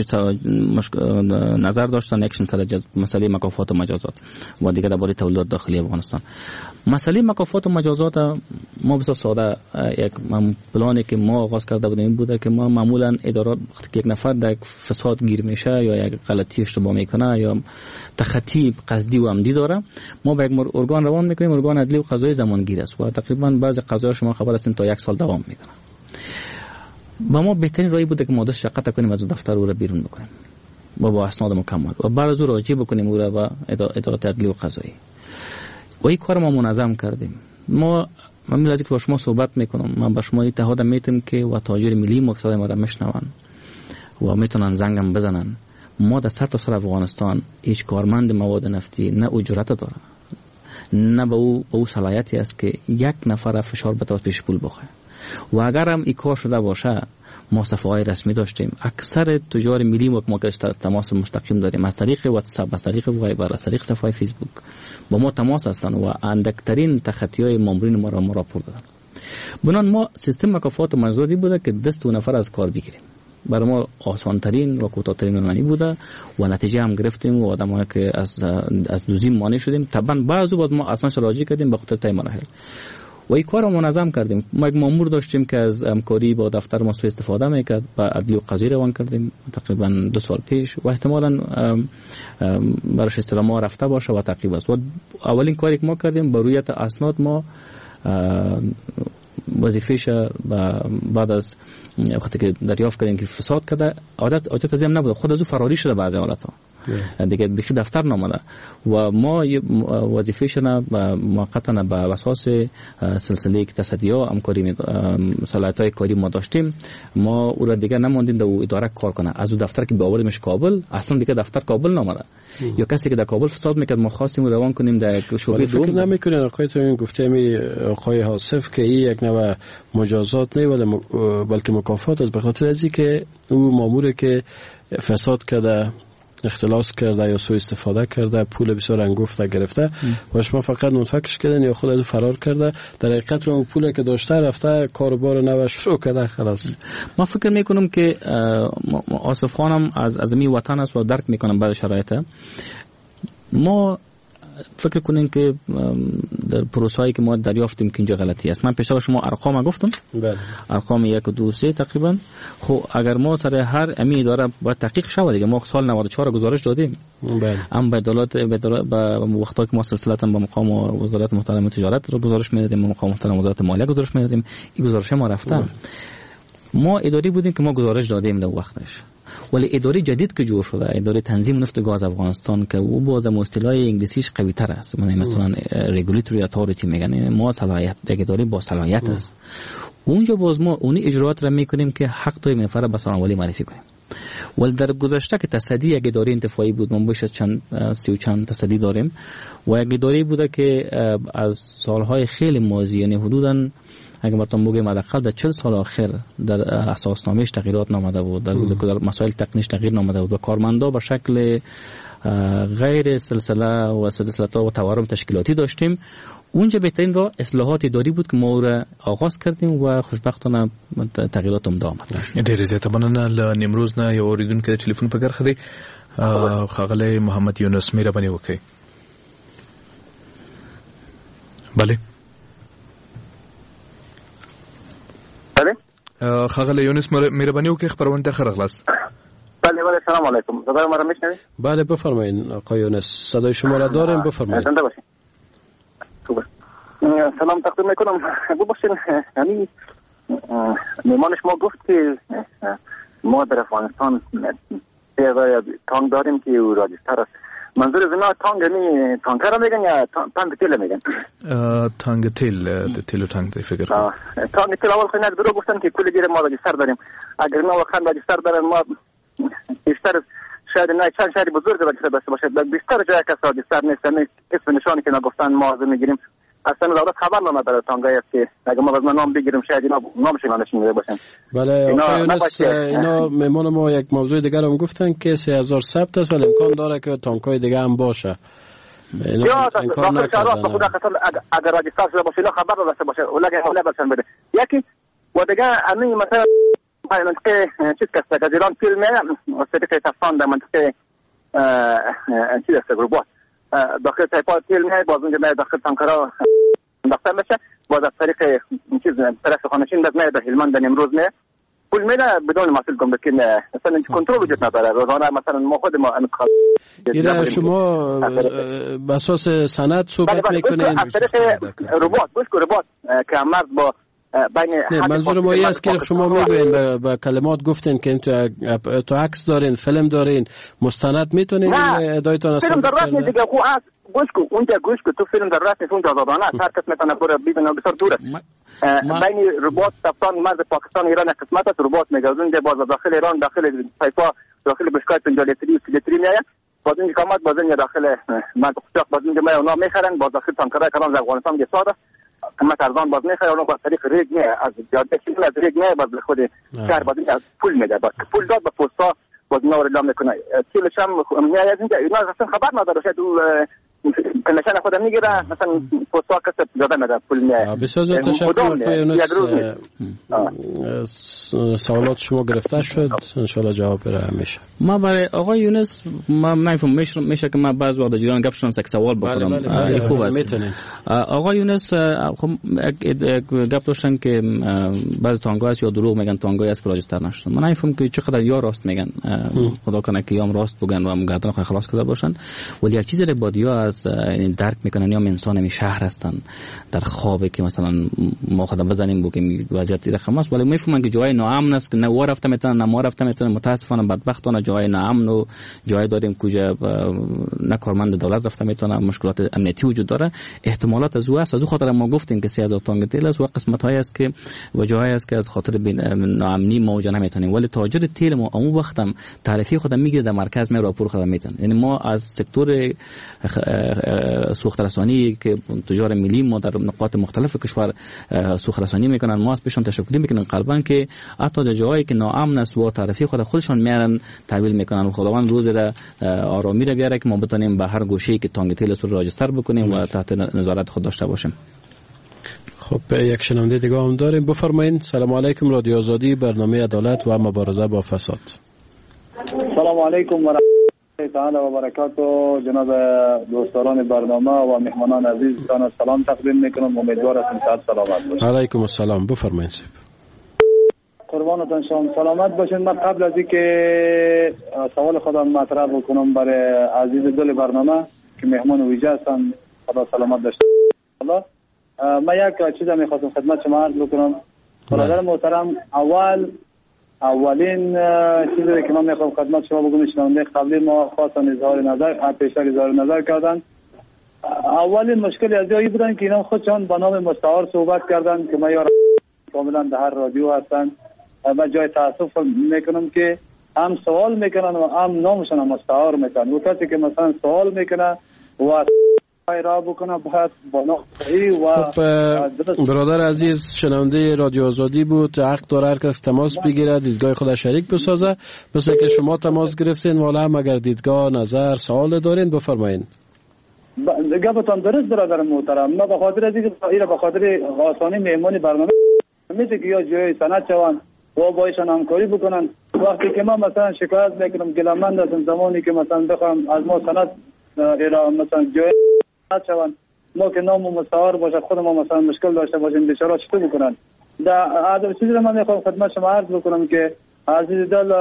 نظر داشتن، یکشون سر مسئله مکافات و مجازات و دیگه درباره تولیدات داخلی افغانستان. مسئله مکافات و مجازات ما بسیار ساده یک پلانی که ما آغاز کرده بودیم این بوده که ما معمولا ادارات وقتی که یک نفر در فساد گیر میشه یا یک غلطی اشتباه میکنه یا تخطی قصدی و عمدی داره ما به یک ارگان روان میکنیم. ارگان عدلی و قضایی زمانگیر است و تقریبا بعضی قضایا شما خبر هستین تا 1 سال دوام میکنه. با ما بهترین راهی بوده که مادرش قطع کنیم از دفتر او را بیرون بکنیم با اسناد مکمل و بعد از او راجع بکنیم او را با ادارات عدلی و قضایی و این کار ما منظم کردیم. ما من لازم که با شما صحبت میکنم، من با شما اتحاد میتم که و تاجر ملی مقصد ما را میشنون و میتونن زنگم بزنن. ما در سر تا سر افغانستان هیچ کارمند مواد نفتی نه اجرت داره نه به او صلاحیتی است که یک نفر فشار بده و پیش پول بخواه. و اگر هم این کار شده باشه، ما صفحه‌های رسمی داشتیم. اکثر تجار ملی ما که تماس مستقیم داریم از طریق واتساپ، از طریق وایبر، از طریق صفحه فیسبوک با ما تماس هستند و اندکترین تخطی‌های مامورین ما را راپور دادن. بنان ما سیستم مکافات منظوری بوده که دست و نفر از کار بگیریم. برای ما آسانترین و کوتاه‌ترین رانندگی بوده و نتیجه هم گرفتیم و آدم‌ها که از دوزی مانع شدیم. طبعا بعضی وقت ما اصلا شراجی کردیم به خاطر تای مراحل و این کار رو منظم کردیم. ما یک مامور داشتیم که از همکاری با دفتر ما سوء استفاده میکرد و عدلی و قضایی روان کردیم تقریبا 2 سال پیش و احتمالاً برایش استلام رفته باشه و تعقیب است. و اولین کاری که ما کردیم به رویت اسناد ما وظیفه‌ش بعد از وقتی که دریافت کردیم که فساد کرده، عادت از این نبود، خود از او فراری شده بعضی حالاتها دیگه بخی دفتر نامده و ما وظیفه‌ش موقتا به اساس سلسله تصدیات همکاری صلاحیت‌های کاری ما داشتیم، ما او را دیگه نماندیم در اداره کار کنه. از او دفتر که بیاوردیمش کابل، اصلا دیگه دفتر کابل نامده یا کسی که در کابل فساد میکرد ما خواستیم روان کنیم در شعبه دوم. فکر نمیکنین آقای تو گفته می آقای حاصف که این یک نوع مجازات نه بلکه مکافات است، به خاطر ازی که او ماموره که فساد کرده، اختلاس کرده یا سوء استفاده کرده، پول بسیار انگفته گرفته و شما فقط منفکش کردن یا خود از فرار کرده، در حقیقت اون پولی که داشته رفته کاروبار نو شروع کرده خلاص. ما فکر میکنم که آصف خانم از می وطن است و درک میکنم بعد شرایط. ما فکر کنین که در پروسه‌ای که ما دریافتیم که اینجا غلطی است. من پیشتر شما ارقام گفتم، بله ارقام 1 2 3 تقریبا. خب اگر ما سر هر امی اداره باید تحقیق شود دیگه. ما سال 94 گزارش دادیم، بله ام به دولت به وقتی که ما سلسله‌اً به مقام وزارت محترم تجارت رو گزارش میدادیم، به مقام محترم وزارت مالیه گزارش میدادیم، این گزارش ما رفته. ما اداری بودیم که ما گزارش دادیم در وقتش، ولی اداره جدید که جور شده، اداره تنظیم نفت و گاز افغانستان که او باز اصطلاح انگلیسیش قوی تر است، مثلا رگولیتوری اتوریتی میگن، ما صلاحیت اداره با صلاحیت است. اونجا باز ما اون اجرات را میکنیم که حق توی منفعه به سرانوالی معرفی کنیم. ولی در گذشته که تصدی یک اداره انتفاعی بود، ما بیش از 30 و چند تصدی داریم و یک اداره بوده که از سالهای خیلی ماضی، یعنی حدوداً اگر براتون بگم حداقل در 40 سال آخر در اساسنامه‌اش تغییرات نامده بود، در مسائل تکنیش تغییر نامده بود و کارمندا به شکل غیر سلسله و سلسله‌ها و توارم تشکیلاتی داشتیم. اونجا بهترین راه اصلاحات اداری بود که ما را آغاز کردیم و خوشبختانه تغییرات هم دوام داشت. ډېر زیاته مننه. له نیمروز نه یو اوریدونکو د ټلیفون په برخه دی ښاغلی محمد یونس مهرباني وکړئ. بله ښاغلی یونس مهرباني وکړئ، خبرونه ته ښه راغلاست. بله سلام علیکم. صدای ما را میشنوید؟ بله بفرمایید آقای یونس، صدای شما را داریم، بفرمایید. زنده باشید. خوبه. سلام تقدیم میکنم. ببخشید یعنی مهمان شما گفت که ما در افغانستان تانک داریم که راجستر است. منظور از اینا تانک یعنی تانکر را میگن یا تانک تیل میگن؟ تانک تیل، تیل و تانک دی فکر کنم. تانک تیل اول خیلی درو گفتن که کل گیر ما راجستر داریم. اگر اینا واقعا راجستر دارن، ما بیشتر شاید نه چند شهری بزرگ راجستر داشته باشد، بیشتر جای کس راجستر نیست. اسم نشانی که نگفتن ما میگیریم. اصلا دولت خبر نداره تانگایی است که اگه ما از نام بگیریم شاید اینا نامش نشون میده باشن. بله آقای یونس، اینا مهمان ما یک موضوع دیگر هم گفتن که 3000 ثبت است ولی امکان داره که تانکای دیگه هم باشه. یا امکان نکردن خود اگر راجستر شده باشه اینا خبر داشته باشه ولکن حالا بسن بده یکی و دیگه همین مثلا منطقه چیز که گزیران فیلمه وسط تفان در منطقه چیز است گروبات داخل تایپا تیل میای باز اونجا میای داخل تانکرها داخل میشه باز از طریق چیز طرف خانشین داد میای در هلمند امروز میای پول میده بدون مسئول گمرکی میای مثلا کنترل وجود نداره. روزانه مثلا ما خود ما انتخاب ایره شما به اساس سند صحبت میکنین از طریق ربات ربات که مرد با منظور ما این است که شما میگوین با کلمات گفتین که تو عکس دارین، فیلم دارین، مستند میتونین ادایتان فیلم در رات نیست دیگه. خو از گوش کو تو فیلم در رات نیست اونجا آزادانه هر کس میتونه بره ببینه، بسیار دوره. بین رباط تفتان مرز پاکستان ایران قسمت است. رباط میگه اونجا باز داخل ایران داخل پایپا داخل بشکای 50 لیتری میایه باز این کامات باز این داخل منطقه باز این جمعه اونا میخرن باز داخل تانکرای کلان افغانستان گساده قیمت ارزان باز میخره اونو با طریق ریگ نه از جاده شیل از ریگ نه باز خود شهر باز از پول میده باز پول داد به پستا باز اینا رو اعلام میکنه کیلوش هم میاد از اینجا اینا اصلا خبر نداره شاید نشان خودم میگیره مثلا پستا کسب زده میده پول میاد. بسیار تشکر سوالات شما گرفته شد ان شاء الله جواب بره همیشه. ما برای آقای یونس ما نمیفهم میشه که ما بعض وقت جیران گپ شدن سوال بکنم خوب است. آقای یونس خب گپ داشتن که بعضی تانگو است یا دروغ میگن تانگو است که راجستر نشد. من نمیفهم که چقدر یا راست میگن خدا کنه که یام راست بگن و مقدر خلاص کرده باشن ولی یک چیزی بادیا از درک میکنن یا انسان می شهر هستن در خوابه که مثلا ما خودم بزنیم بگیم وضعیت رقم است ولی میفهمن که جای ناامن است که نه وا رفته میتونن نه ما رفته میتونن متاسفانه بدبختانه جای ناامن و جای داریم کجا نه کارمند دولت رفته میتونه مشکلات امنیتی وجود داره احتمالات از او خاطر ما گفتیم که 3000 تانگ تیل است و قسمت های است که و جایی است که از خاطر ناامنی ما اونجا نمیتونیم ولی تاجر تیل ما اون وقتم تعرفه خودم میگیره در مرکز می راپور خودم میتونه یعنی ما از سکتور سوخت رسانی که تجار ملی ما در نقاط مختلف کشور سوخت رسانی میکنن ما از پیشون تشکر میکنن قلبا که حتی در جایی که ناامن است و تعرفه خودشون میارن تحویل میکنن خداوند روز را آرامی را بیاره که ما بتونیم به هر گوشه‌ای که تانگ تیل رو راجستر بکنیم و تحت نظارت خود داشته باشیم. خب یک شنونده دیگه هم داریم بفرمایید. سلام علیکم رادیو آزادی برنامه عدالت و مبارزه با فساد. سلام علیکم و تعالی و برکاته جناب دوستان برنامه و مهمانان عزیزتان سلام تقدیم میکنم امیدوار هستم صحت سلامت باشید. علیکم السلام بفرمایید. قربانتان شما سلامت باشید. من قبل از اینکه سوال خودم مطرح بکنم برای عزیز دل برنامه که مهمان ویژه هستن خدا سلامت داشته باشه من یک چیز میخواستم خدمت شما عرض بکنم. برادر محترم اولین چیزی که من میخوام خدمت شما بگم شنونده قبلی ما خواستن اظهار نظر پیشتر اظهار نظر کردن. اولین مشکلی از جایی بودن که اینا خودشان با نام مستعار صحبت کردن که ما یار کاملا در هر رادیو هستن و جای تاسف میکنم که هم سوال میکنن و هم نامشون هم مستعار میکنن و کسی که مثلا سوال میکنه و را بکنه باید با خب برادر عزیز شنونده رادیو آزادی بود حق داره هر کس تماس بگیره دیدگاه خود شریک بسازه مثل که شما تماس گرفتین والا هم اگر دیدگاه نظر سوال دارین بفرمایین. گفتم درست برادر محترم ما به خاطر از اینکه به خاطر آسانی مهمانی برنامه میشه که یا جای سند شوند و بایشان همکاری بکنن وقتی که ما مثلا شکایت میکنم گلمند هستم زمانی که مثلا بخوام از ما سند مثلا جای شوند ما که نام مستعار باشه خود ما مثلا مشکل داشته باشیم بیچاره چطور بکنن. در چیزی رو من میخوام خدمت شما عرض بکنم که عزیز دل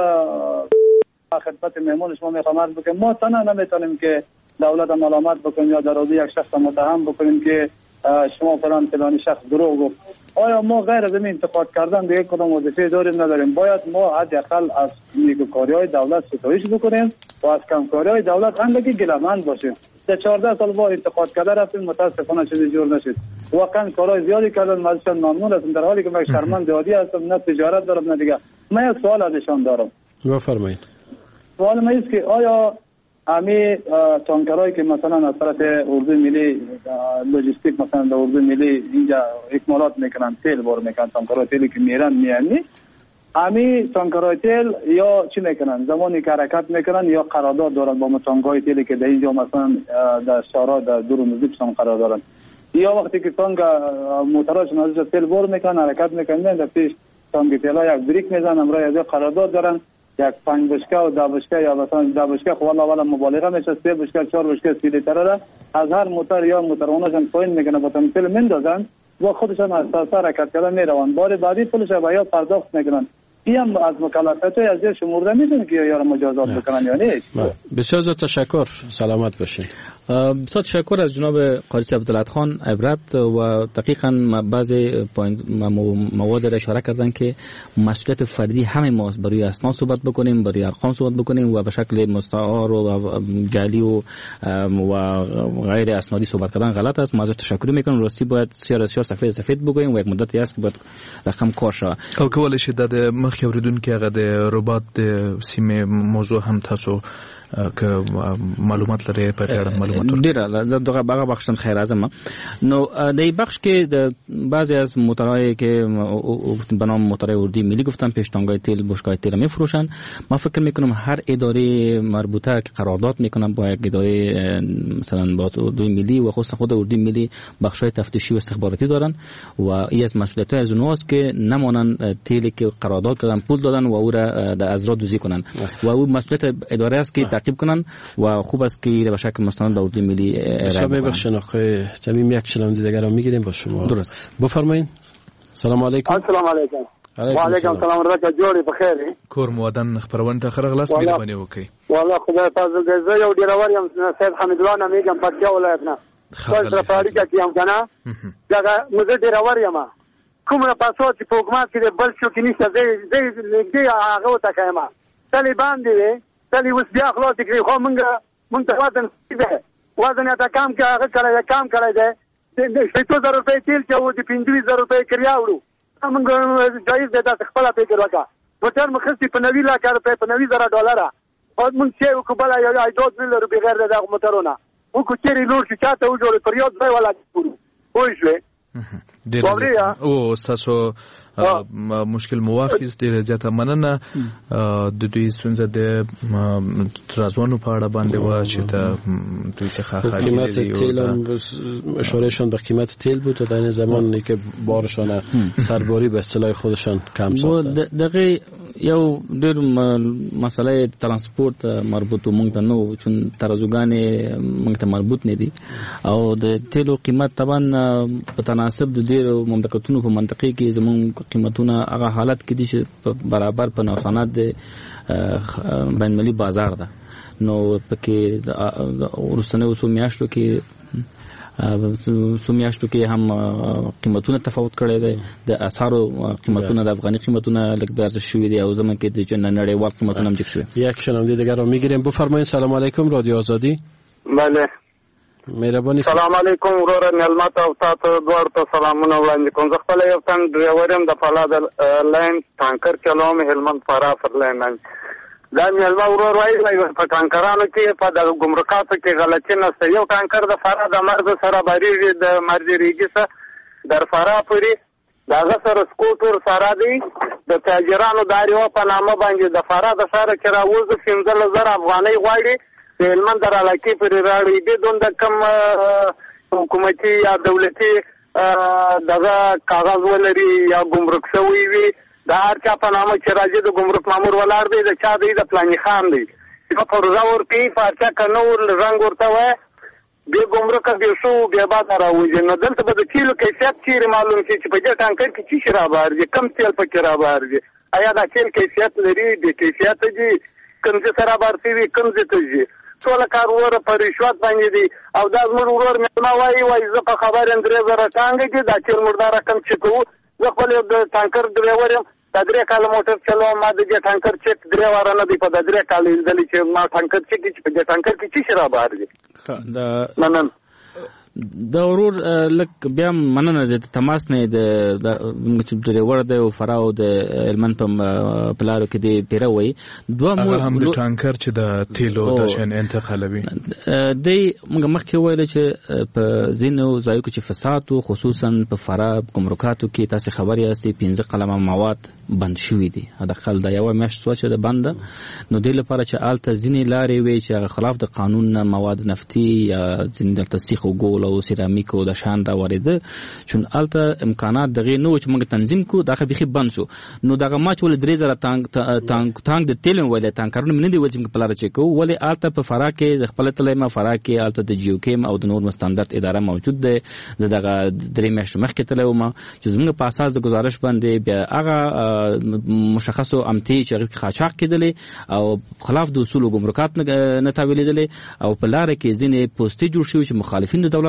خدمت مهمان شما میخوام عرض بکنم ما تنها نمیتونیم که دولت ملامت بکنیم یا در یک شخص متهم بکنیم که شما فلانی شخص دروغ گفت. آیا ما غیر از این انتقاد کردن به یک کدام وظیفه داریم نداریم؟ باید ما حداقل از نیکوکاری‌های دولت ستایش بکنیم و از کمکاری‌های دولت اندکی گله‌مند باشیم. در 14 سال با انتقاد کرده رفتیم متاسفانه چیزی جور نشد. واقعا کارهای زیادی کردن مازشان ممنون هستم در حالی که من شرمنده عادی هستم نه تجارت دارم نه دیگه. من یک سوال ازشان دارم. بفرمایید. سوال من است که آیا امی تانکرایی که مثلا از طرف اردوی ملی لوجستیک مثلا در اردوی ملی اینجا اکمالات میکنن تیل بار میکنن تانکرای تیلی که میرن میانی امی تانکرای تیل یا چی میکنن زمانی که حرکت میکنن یا قرارداد دارن با تانکرای تیلی که در اینجا مثلا در شارع در دور نزدیکشون قرار دارن یا وقتی که تانک موتوراشون ازش تیل بار میکنن حرکت میکنن در پیش تانک تیلا یک بریک میزنن امرای از قرارداد دارن یک 5 بشکه و 10 بشکه یا مثلا 10 بشکه خب والا مبالغه میشه 3 بشکه 4 بشکه 30 لیتره از هر موتور یا موتوروناشون پایین میکنه با تمثیل میندازن و خودشون از اساس حرکت کردن میروند بار بعدی پولش یا پرداخت میکنن این از مکلفیت‌های از جای شمرده میشن که یارو مجازات بکنن یا نه. بسیار تشکر سلامت باشین. بسیار تشکر از جناب قاری عبدالله خان عبرت و دقیقاً بعضی مواد را اشاره کردن که مسئولیت فردی همه ما برای اسناد صحبت بکنیم برای ارقام صحبت بکنیم و به شکل مستعار و جعلی و غیر اسنادی صحبت کردن غلط است. ما ازش تشکر میکنم. راستی باید سیار سفید بگوییم و یک مدتی است که باید رقم کار شود. او کولای شي د مخ اوریدونکو هغه د رباط د سیمه موضوع هم تاسو که معلومات لري په اړه معلومات ډیر دغه باغ بخښن خیر اعظم نو د بخش کې د بعضی از موتورهای که به نام موتورهای اردی ملی گفتن پیشتانگای تیل بشکه‌های تیل میفروشن. ما فکر میکنم هر اداره مربوطه که قرارداد میکنن با یک اداره مثلا با اردوی ملی و خصوصا خود اردوی ملی بخش‌های تفتیشی و استخباراتی دارن و این از مسئولیت‌های از اونهاست که نمانن تیلی که قرارداد کردن پول دادن و او را از را دوزی کنن و او مسئولیت اداره است که تعقیب کنن و خوب است که به شکل مستند به اردوی ملی ارائه بخشن. آقای تمیم یک شنونده دیگر رو میگیریم با شما. درست بفرمایید. سلام علیکم. السلام علیکم. وعلیکم السلام ورحمت جوړې په خیر کور مودن خبرونه ته خره غلاس مهرباني وکي. والله خدای فضل دې زه یو ډیرور یم سید حمید الله نامې کوم پکتیا ولایت نه خپل تر فاریکه کې یم کنه دا مزه ډیرور یم کومه پاسو چې په حکومت کې بل شو کې نشته زه دې هغه ته کایم طالبان دي تلی اوس بیا خلاص کړي خو مونږ ته وزن ته کام کې هغه کړی کام کړی دی 700 روپۍ تیل چې و دي 25000 روپۍ کړیا وړو موږ جایز ده د خپل فکر وکړه موټر مخسي په 90 لک روپۍ په 90000 ډالر او موږ چې وکبل یا 2 مليون بغیر دغه موټرونه وکړو چې لور چې چاته وجوړ پریود ځای ولا وښوي ډیر او تاسو مشکل مواخیز ډیر زیاته مننه د دوی سنځه د ترازوانو په اړه باندې و چې د دوی څخه قیمت تیل اشارهشان به قیمت تیل بود و در این زمانی که بارشان سرباری به اصطلاح خودشان کم ساختن. دغه یو ډیر مسئله ترانسپورت مربوط مونږ ته نو چون ترازوګان مونږ ته مربوط نه دي او د تیلو قیمت طبعا په تناسب د ډیر مملکتونو په منطقه کې زموږ قیمتونه هغه حالت کې دي چې برابر په نوسانات د بین المللي بازار ده نو پکې ورسنه اوسو میاشتو کې هم قیمتونه تفاوت کړي دي د اسعارو قیمتونه د افغاني قیمتونه لږ بیارزش شوي دي او زموږ کې د نړیوال قیمتونه هم جګ شوي. یک شنونده دیگر رو میگیریم. بفرمایید. سلام علیکم. رادیو آزادی. بله مهرباني. سلام علیکم ورور نعمت او تاسو دوړ ته سلامونه وړاندې کوم. زه خپل یو تن ډرایورم د فولاد لاین ټانکر چلوم هلمند فرا پر لاین دا مېلمه ورور وایي په ټانکرانو کې په د ګمرکاتو کې غلطي نشته. یو ټانکر د فرا د مرز سره باریږي د مرز ریګي سره در فرا پورې دغه سره سکوټر سره دی د تاجرانو داریو په نامه باندې د فرا د سره کې راوځي 15000 افغانۍ غواړي د هلمند در علاقې پورې راړي دي دوند کم حکومتي یا دولتي دغه کاغذ ولري یا ګمرک شوی وي د هر چا په نامه چې راځي د ګمرک مامور ولاړ دی د چا دی د پلاني خان دی په پروژه ورکی فارچا کنور رنگ ورته وای د ګمرک به شو بیا بعد راوځي نو دلته به د کیلو کیفیت چیرې معلوم شي چې په دې ټانکر کې څه را بارځي کم تیل پکې را بارځي آیا دا تیل کیفیت لري د کیفیت دی کوم څه سره بارځي کوم څه ته ټول کار ور په رشوت باندې دي او دا زموږ ورور مې وایي زه په خبر اندرې زره ټانګ کې دا چیر مردار کم چې کوو زه خپل د ټانکر ډرایور یم د 3 کال موټر چلوم ما د ټانکر چک درې واره نه دی په د 3 کال دلی چې ما ټانکر چک چې په ټانکر کې څه را بهر دي دا منن دا ورور لک بیا مننه د تماس نه د ډرایور د فراو د هلمند په پلارو کې دی پیروي دوه هم د ټانکر چې د تیلو د شن انتقالوي دی موږ مخکې ویل چې په زینو ځایو کې چې فساد او خصوصا په فرا ګمرکاتو کې تاسو خبري یاستئ 15 قلمه مواد بند شوې دي دا خل دا یو میاشت چې د بند نو د لپاره چې آلته ځینې لارې وي چې خلاف د قانون مواد نفتي یا ځینې د تسخیر او ګول او سیرامیک او د شان را وارده چون آلته امکانات دغه نو چې موږ تنظیم کو دغه بخي بند شو نو دغه ماچ ول 3000 تانک د تیلن ولې تانکرونه من دي ولې په لار چې کو ولې آلته په فرا کې خپل تلې ما فرا کې آلته د جیو کیم او د نور مستندرد اداره موجود ده دغه درې میاشتې مخکې تلې ما چې زموږ په اساس د گزارش باندې بیا هغه مشخصو امتی چې هغه خاچاق کېدلې او خلاف د اصول ګمرکات نه تاویلېدلې او په لار کې ځینې پوسټي جوړ شوی چې مخالفین د دولت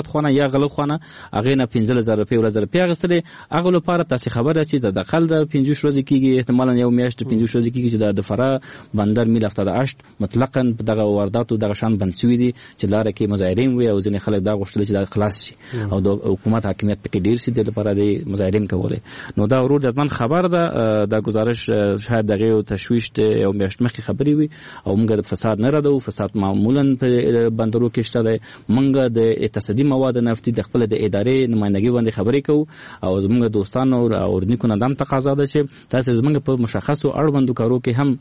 مخابرات خونه یا غلو خونه هغه نه 15000 روپۍ ورځ پیغستلې هغه لپاره تاسو خبر راسي د داخل د 15 ورځې کیږي احتمالاً یو میاشت 15 ورځې کیږي چې د فرا بندر میل 78 مطلقاً دغه وارداتو دغه شان بند شوی دي چې لاره کې مظاهرین وي او ځینې خلک دا غوښتل چې دا خلاص شي او د حکومت حاکمیت پکې ډیر سي د لپاره د مظاهرین کوله نو دا ورور د خبر ده د گزارش شاید دغه تشویش یو میاشت مخکې خبري وي او موږ د فساد نه راډو فساد معمولاً په بندرو کې شته ده موږ د تصدی مواد نفتي د خپل د ادارې نمائندګي باندې خبرې کوو او زموږ دوستانو او اردنیکو نه دام تقاضا ده چې تاسو زموږ په مشخصو اړوندو کارو کې هم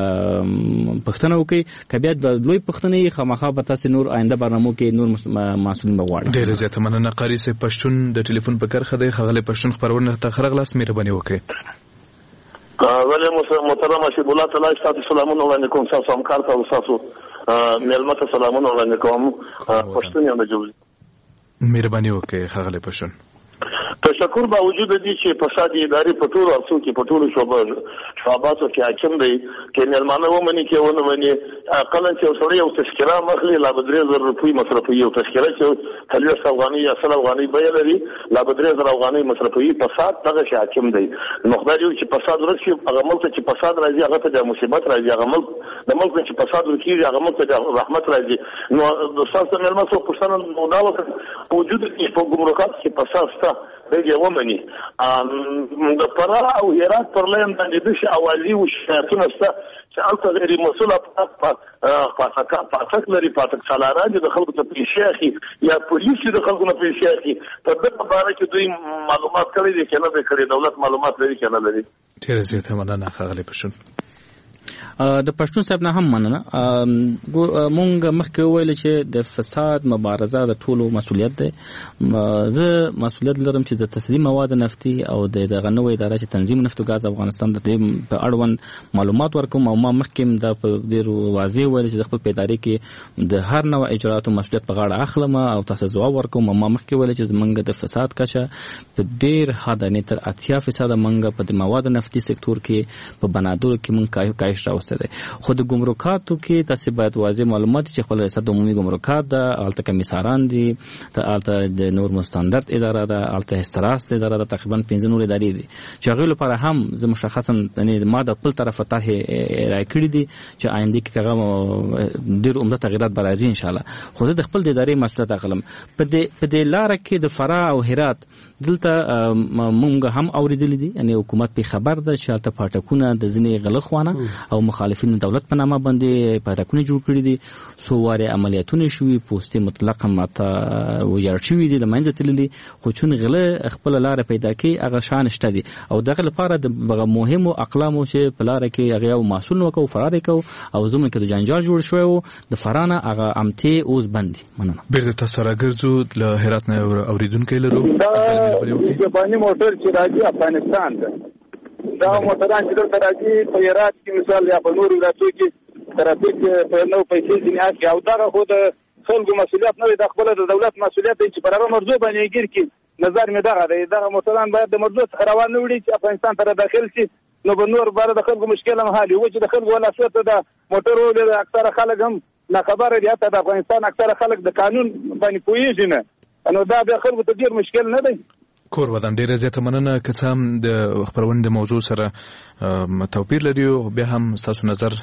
پښتنه وکي کبه د لوی پښتنې خامخا به تاسو نور آینده برنامو کې نور مسؤلین بغواړي ډېر زیاته مننه قاری سه پښتون د ټلیفون په کرخه دی خغله پښتون خبرونه ته خرغلاس مهرباني وکړي ولی محترم شیب الله تعالی ستاسو سلامونه وړاندې کوم تاسو همکار تاسو مېلمه ته سلامونه وړاندې کوم پښتون یو د جوړ مهرباني وکړي خغله پښتون تشکر با وجود دي چې فساد اداري په ټولو ارڅو کې په ټولو شعباتو کې حاکم دی کې مېلمانه ومني کې ونه مني قلن چې سړی یو تشکیله مخلي لا 3000 روپۍ مصرفي یو تشکیله چې 30 افغاني یا 100 افغاني به لري لا 3000 افغاني مصرفي فساد دغه شي حاکم دی نو خدای یو چې فساد ورشي هغه ملک چې فساد راځي هغه ته د مصیبت راځي هغه ملک د ملک چې فساد ورکیږي هغه ملک ته رحمت راځي نو د تاسو مېلمه څو پښتنه نو دا وجود کې په ګمرکات کې فساد شته دغه ومني د فرا او هرات پر لین باندې د شاوالي او شاتونه سره چې البته غیر مسؤله پاتک لري پاتک سالاران د خلکو ته پیشاخي یا پولیس د خلکو نه پیشاخي په دغه باره کې دوی معلومات کړي دي کنه به کړي دولت معلومات لري کنه لري ډېر زیاته مننه خغلی پښتون د پښتون صاحب نه هم مننه مونږ مخکې ویل چې د فساد مبارزه د ټولو مسولیت ده زه مسولیت لرم چې د تصدی مواد نفتي او د غنوې اداره چې تنظیم نفت او غاز افغانستان د دې په اړوند معلومات ورکوم او ما مخکې دا په ډیر واضح ویل چې د خپل پیداري کې د هر نوع اجراءاتو مسولیت په غاړه اخلم او تاسو ځواب ورکوم ما مخکې ویل چې زمونږ د فساد کچه په ډیر حد نه تر 80% مونږ په د مواد نفتي سکتور کې په بنادر کې مونږ کاهش راوستل خود ګمرکاتو کې تاسو باید واضح معلومات چې خپل ریاست عمومي ګمرکات ده الته کمیساران دي الته د نور مستندرد اداره ده الته استراس اداره ده تقریبا 15 نور ادارې دي چې هغه لپاره هم زه مشخصا یعنی ما د خپل طرفه ته راي کړی دي چې آینده کې هغه ډیر عمده تغیرات برازي ان شاء الله خو د خپل د ادارې مسؤلیت اخلم په دې لار کې د فرا او هرات دلته مونږ هم اوریدل دي یعنی حکومت په خبر ده چې الته پټکونه د ځنې غلخوانه او مخالفین دولت په نامه باندې پټکونه جوړ کړی دي سو واره عملیاتونه شوي پوسټي مطلق ماته وجار شوي دي لمنځه تللي خو چون غله خپل لار پیدا کوي هغه شان شته دي او دغه لپاره د مهمو اقلامو چې په لار کې هغه یو مسؤل وکاو فرار وکاو او زموږ کې د جنجال جوړ شوی د فرانه هغه امته اوس بندي مننه بیرته تاسو راګرځو له هرات نه اوریدونکو لرو د باندې موټر چې راځي افغانستان ته دا موټران چې دلته راځي په هرات کې مثال یا په نورو ولایتونو کې ترافیک په نو پیسې ځینې اخلي او دغه خو د خلکو مسؤلیت نه دی د خپل د دولت مسؤلیت دی چې پر هغه مرزو باندې ګیر کې نظر مې دغه دی دغه موټران باید د مرزو څخه روان نه وړي چې افغانستان ته داخل شي نو په نور بار د خلکو مشکل هم حل وي چې د خلکو ولا څه د موټرو د اکثره خلک هم نه خبره دي حتی د افغانستان اکثره خلک د قانون باندې پوهیږي نه نو دا د خلکو ته ډیر مشکل نه دی کور ودان ډیره زیاته مننه که څه هم د خبرونه د موضوع سره توپیر لري او بیا هم تاسو نظر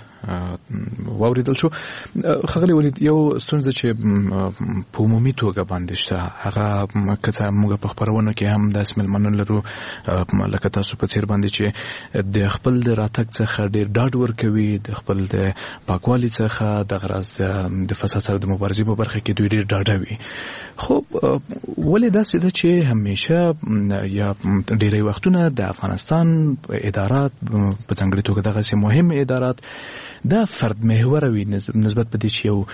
واوریدل شو خغلی ولید یو ستونزه چې په عمومي توګه باندې شته هغه که څه موږ په خبرونه کې هم د اسمل منن لرو لکه تاسو په څیر باندې چې د خپل د راتګ څخه ډیر ډاډ ورکوي د خپل د پاکوالي څخه د غرض د فساد سره د مبارزې په برخه کې دوی ډیر ډاډوي خو ولې داسې ده چې همیشه یا ډیری وختونه د افغانستان ادارات په څنګه توګه دغه سه مهم ادارات دا فرد محور وي نسبت په دې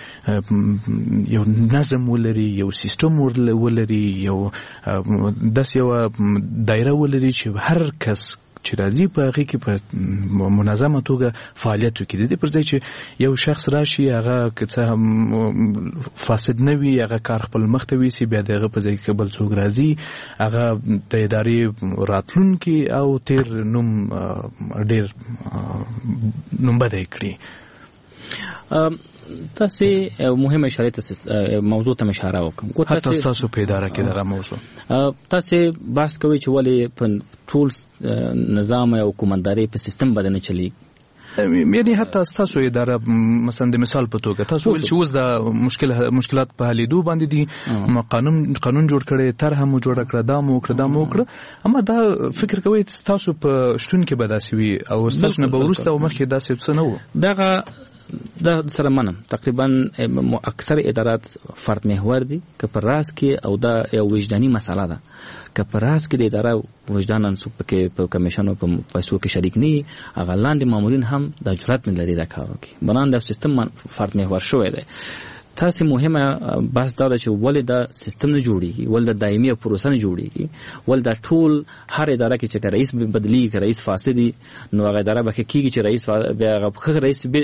چې یو نظم ولري یو سیستم ولري یو داس یو دایره ولري چې هر کس چې راځي په هغه کې په منظمه توګه فعالیت وکړي د دې پر ځای چې یو شخص راشي هغه که څه هم فاسد نه وي هغه کار خپل مخ ته ویسي بیا دغه په ځای کې بل څوک راځي هغه د ادارې راتلونکي او تیر نوم ډیر نوم بدای کړي تاسو مهمه اشاره ته موضوع ته اشاره وکم حتی تاسو په اداره کې دا موضوع تاسو بحث کوي چې ولې په ټول نظام او حکومتداري په سیستم باندې چلی یعنی حتی تاسو اداره مثلا د مثال په توګه تاسو چې اوس د مشکلات په حلیدو باندې دي قانون جوړ کړي طرح مو جوړ کړه دا مو کړ اما دا فکر کوي تاسو په شتون کې بداسي وي او تاسو نه بورسته او مخکې داسې څه نه وو دغه دا سره منم تقریبا اکثر ادارات فرد محور دي که پر راس کې او دا یو وجداني مسله ده که پر راس کې د اداره وجدان انسوب کې په کمیشن او په پیسو کې شریک نه هغه لاندې مامورین هم د جرأت نه لري دا کار وکړي بنان د سیستم فرد محور شوی دی تاسو مهمه بحث دا چې ولې دا سیستم نه جوړیږي ولې د دایمي پروسه نه جوړیږي ولې دا ټول هر اداره کې چې رئیس بدلی کې رئیس فاسدي نو هغه اداره به کېږي چې رئیس بیا هغه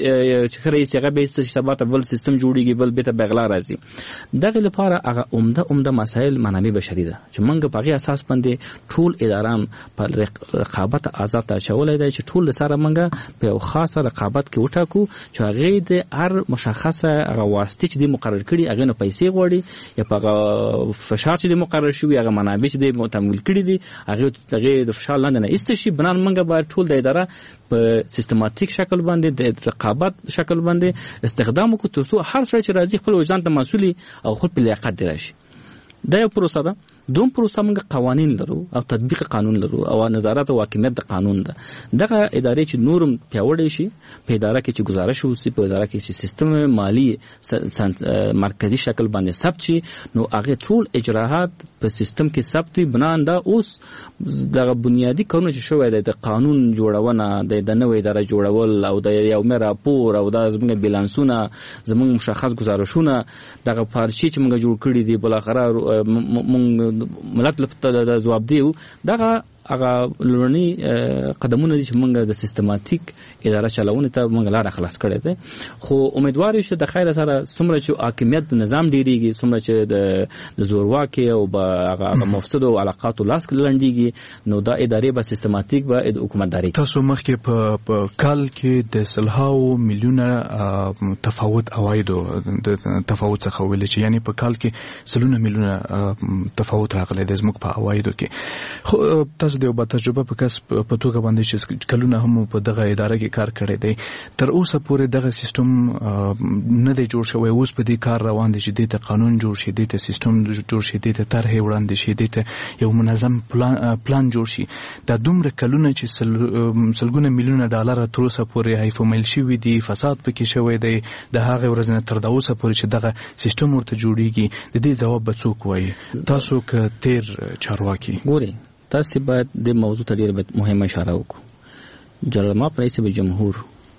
رئیس هغه به ثبات بل سیستم جوړیږي بل به ته بغلا راځي دغه لپاره هغه عمده مسائل منابع بشري ده چې موږ په هغه اساس باندې ټول ادارام په رقابت آزاد چولای دی چې ټول سره موږ په خاصه رقابت کې وټاکو چې هغه د هر مشخصه هغه واسطه دی مقرر کړي هغه نه پیسې غواړي یا په فشار چې دی مقرر شوی هغه منابع چې دی تمویل کړي دي هغه د فشار لاندې نه استشي بنان منګه باید ټول د اداره په سیستماتیک شکل باندې د رقابت شکل باندې استخدام وکړو ترڅو هر څه چې راځي خپل وجدان ته مسؤلي او خپل لیاقت دی راشي دا یو پروسه ده دوم پروسه موږ قوانین لرو او تطبیق قانون لرو او نظارت او حاکمیت د قانون ده دغه ادارې چې نورم پیاوړې شي په اداره کې چې گزارش وشي په اداره کې چې سیستم مالی مرکزی شکل باندې ثبت شي نو هغه ټول اجراءات په سیستم کې ثبت وي بنان دا اوس د بنیادی کارونه چې شوی دی د قانون جوړونه د نوې اداره جوړول او د یو راپور او د زموږ بیلانسونه زموږ مشخص گزارشونه دغه پارچې چې موږ جوړ کړی دي بل اخره موږ ملت لپاره د جواب دیو دغه هغه لورنی قدمونه دي چې موږ د سیستماتیک اداره چلاونه ته موږ لار خلاص کړی دی خو امیدوار یو چې د خیر سره څومره چې حاکمیت د نظام ډیریږي څومره چې د زورواکي او هغه مفسد او علاقات لاس لنډیږي نو دا ادارې به سیستماتیک به د حکومتداري تاسو مخکې په کال کې د سلهاو میلیونه تفاوت اوایدو د تفاوت څخه ویل چې یعنی په کال کې سلونه میلیونه تفاوت راغلی د زموږ په اوایدو کې خو تاسو د یو تجربه په کس په توګه باندې چې کلونه هم په دغه اداره کې کار کړی دی تر اوسه پورې دغه سیستم نه دی جوړ شوی اوس په دې کار روان دی چې د قانون جوړ شي د سیستم جوړ شي د طرح وړاندې شي د یو منظم پلان جوړ شي دا دومره کلونه چې سلګونه میلیونه ډالر تر اوسه پورې هیفومل شوی دی فساد پکې شوی دی د هغه ورځ نه تر اوسه پورې چې دغه سیستم ورته جوړیږي د دې جواب به څوک وایي تاسو که تیر چارواکي ګوري تاسو باید د موضوع ته ډېر مهمه اشاره وکړو جلال رئیس جمهور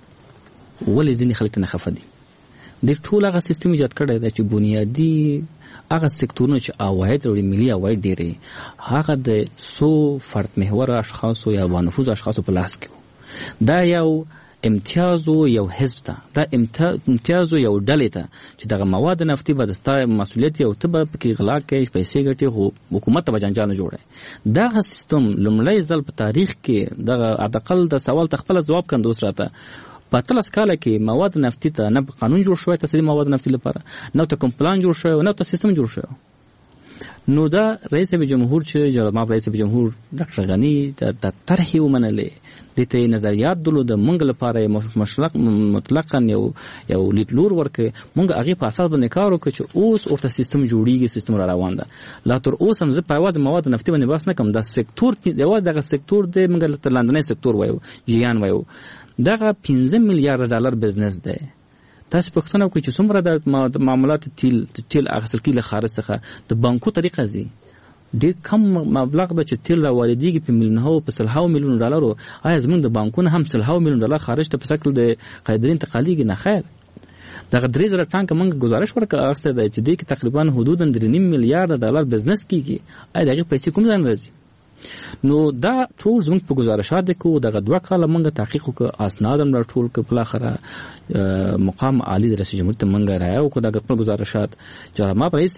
ولې ځینې خلک نه خفه دي د ټول هغه سیستم ایجاد کړی دی چې بنیادی هغه سکتورونه چې عواید لري ملي عواید ډېرې هغه د سو فرد محور اشخاص یا بانفوذ اشخاص په لاس کې دا یو امتیاز یو حزب ته دا امتیاز یو ډلې ته چې دغه مواد نفتي به د ستا مسؤلیت یو ته به پکې غلا کوي پیسې ګټي خو حکومت ته به جنجال نه جوړي دغه سیستم لومړی ځل په تاریخ کې دغه عدقل د سوال تخپل جواب کندوس راته په 13 کال کې مواد نفتي ته نه قانون جوړ شوی تصدیق مواد نفتي لپاره نه ته کوم پلان جوړ شوی نه ته سیستم جوړ شوی نو دا رئیس جمهور چې جلال رئیس جمهور ډاکټر غنی د طرح ومنلې د ته نظریات دلو د منګ لپاره مطلقاً یو لیدلور ورکه مونږ هغه په اساس باندې کار وکړو چې اوس ورته سیستم جوړیږي سیستم را روان ده لا تر اوس هم زه په واځ مواد نفتي باندې بحث نه کوم دا سکتور دغه سکتور د منګ لاندنی سکتور وایو جیان وایو دغه 15 میلیارډ ډالر بزنس ده تاسو پښتنه کوي چې څومره د معاملات تیل اخیستل کیږي خارج څخه د بانکو طریقه زی ډېر کم مبلغ به چې تیل راوړيږي په میلیونو په سلهاو میلیون ډالر آیا زموږ د بانکونو هم سلهاو میلیون ډالر خارج ته په شکل د قیدرین انتقالیږي نه خیر دغه 3000 ټانک موږ گزارش ورکړ اخسته دی چې د تقریبا حدود 3.5 میلیارډ ډالر بزنس کیږي آیا دغه پیسې کوم ځای راځي نو دا ټول زموږ په گزارشات کې دغه 2 کاله موږ تحقیق وکړ اسناد هم ټول کې په اخره مقام عالی رئیس جمهور ته موږ راو کو دغه خپل گزارشات جرما رئیس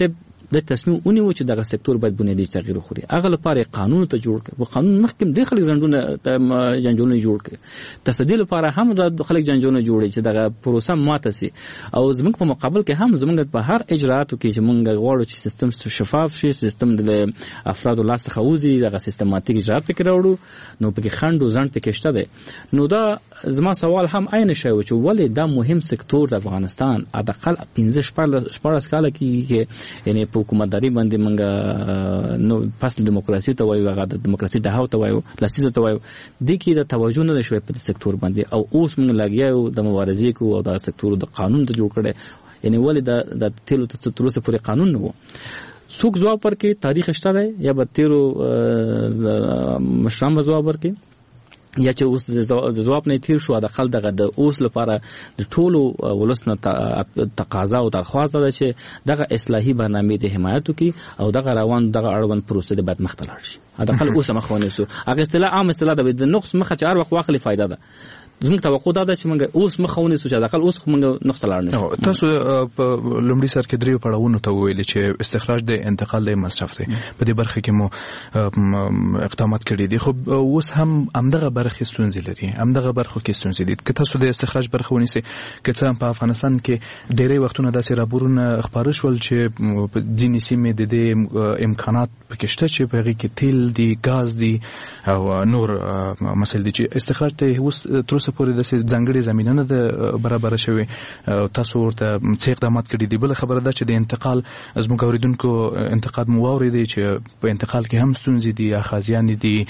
د تصمیم ونیو چې دغه سکتور باید بنیادی تغییر وخوري. هغه لپاره قانون ته جوړ کړ. په قانون مخکې د خلک جنجالونه جوړ کړ. تصدیق لپاره هم د خلک جنجالونه جوړي چې دغه پروسه ماته سي. او زموږ په مقابل کې هم زموږ په هر اجراتو کې چې موږ غواړو چې سیستم شفاف شي، سیستم د افرادو لاس څخه وځي، دغه سیستماتیک اجرات پکې راوړو، نو پکې خند او ځند پکې شته دی. نو دا زما سوال هم عین شی و چې ولې دا مهم سکتور د افغانستان اقل 15 کال کې یعنی په حکومتداري باندې موږ نو فصل دیموکراسي ته وایو، هغه د دیموکراسي د هاو ته وایو، لسیزه ته وایو، د کې د توجه نه شوی په سکتور باندې. او اوس موږ لګیاو د مبارزې کو او د سکتور د قانون ته جوړ کړي. یعنی ولې د تیلو ته تر اوسه پورې قانون نه و. څوک ځواب ورکړي؟ تاریخ شته دی یا به تیرو مشران به ځواب ورکړي یا چې اوس د ځواب نه تیر شو. د خل دغه د اوس لپاره د ټولو ولس نه تقاضا او درخواست ده چې دغه اصلاحي برنامه د حمایت کی او دغه روان دغه اړوند پروسې د بد مخ ته لاړ شي. د خل اوس مخونه سو هغه اصطلاح عام اصطلاح د نقص مخه چې هر وخت واخلي فائدہ ده. زموږ توقع دا ده چې موږ اوس مخونه سو چې داخل اوس موږ نقص لاړ نه. تاسو په لومړي سر کې دریو پړاوونو ته ویل چې استخراج د انتقال د مصرف دی. په دې برخه کې مو اقدامات کړي دي، خو اوس هم همدغه برخه ستونزې لري، همدغه برخه کې ستونزې دي. که تاسو د استخراج برخه ونیسئ، که څه په افغانستان کې ډېری وختونه داسې راپورونه خپاره شول چې ځینې سیمې د دې امکانات پکې شته چې په هغې کې تیل دي، ګاز دي او نور مسایل دي چې استخراج ته اوس تر اوسه پورې داسې ځانګړې زمینه نه ده برابره شوې. تاسو ورته څه اقدامات کړي دي؟ بله خبره ده چې د انتقال زموږ اورېدونکو انتقاد مو واورېدی چې په انتقال کې هم ستونزې دي، اخاذیانې دي،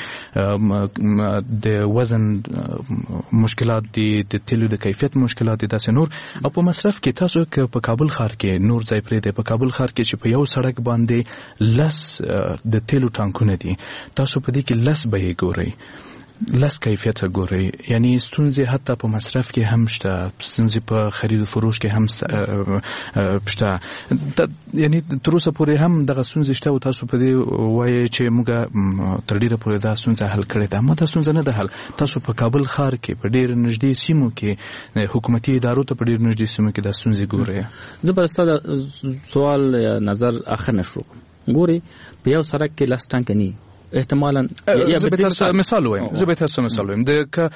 د وزن مشکلات دي، د تیلو د کیفیت مشکلات دي، داسې نور. او په مصرف کې تاسو که په کابل ښار کې نور ځای پرېږدئ، په کابل ښار کې چې په یو سړک باندې 10 د تیلو ټانکونه دي، تاسو په دې کې 10 بیې ګورئ، 10 کیفیت ګورئ. یعنی ستونزې حتی په مصرف کې هم شته، ستونزې په خرید او فروش کې هم شته. یعنی تر اوسه پورې هم دغه ستونزې شته او تاسو په دې وایي چې موږ تر ډیره پورې دا ستونزه حل کړې ده. ما دا ستونزه نه ده حل. تاسو په کابل ښار کې په ډېر نږدې سیمو کې حکومتي ادارو ته په ډېر نږدې سیمو کې دا ستونزې ګورئ. زه به ستاسو سوال نظر اخر نشو ګوري په یو سړک کې لاس ټانک نه احتمالاً زه به تاسو مثال وایم د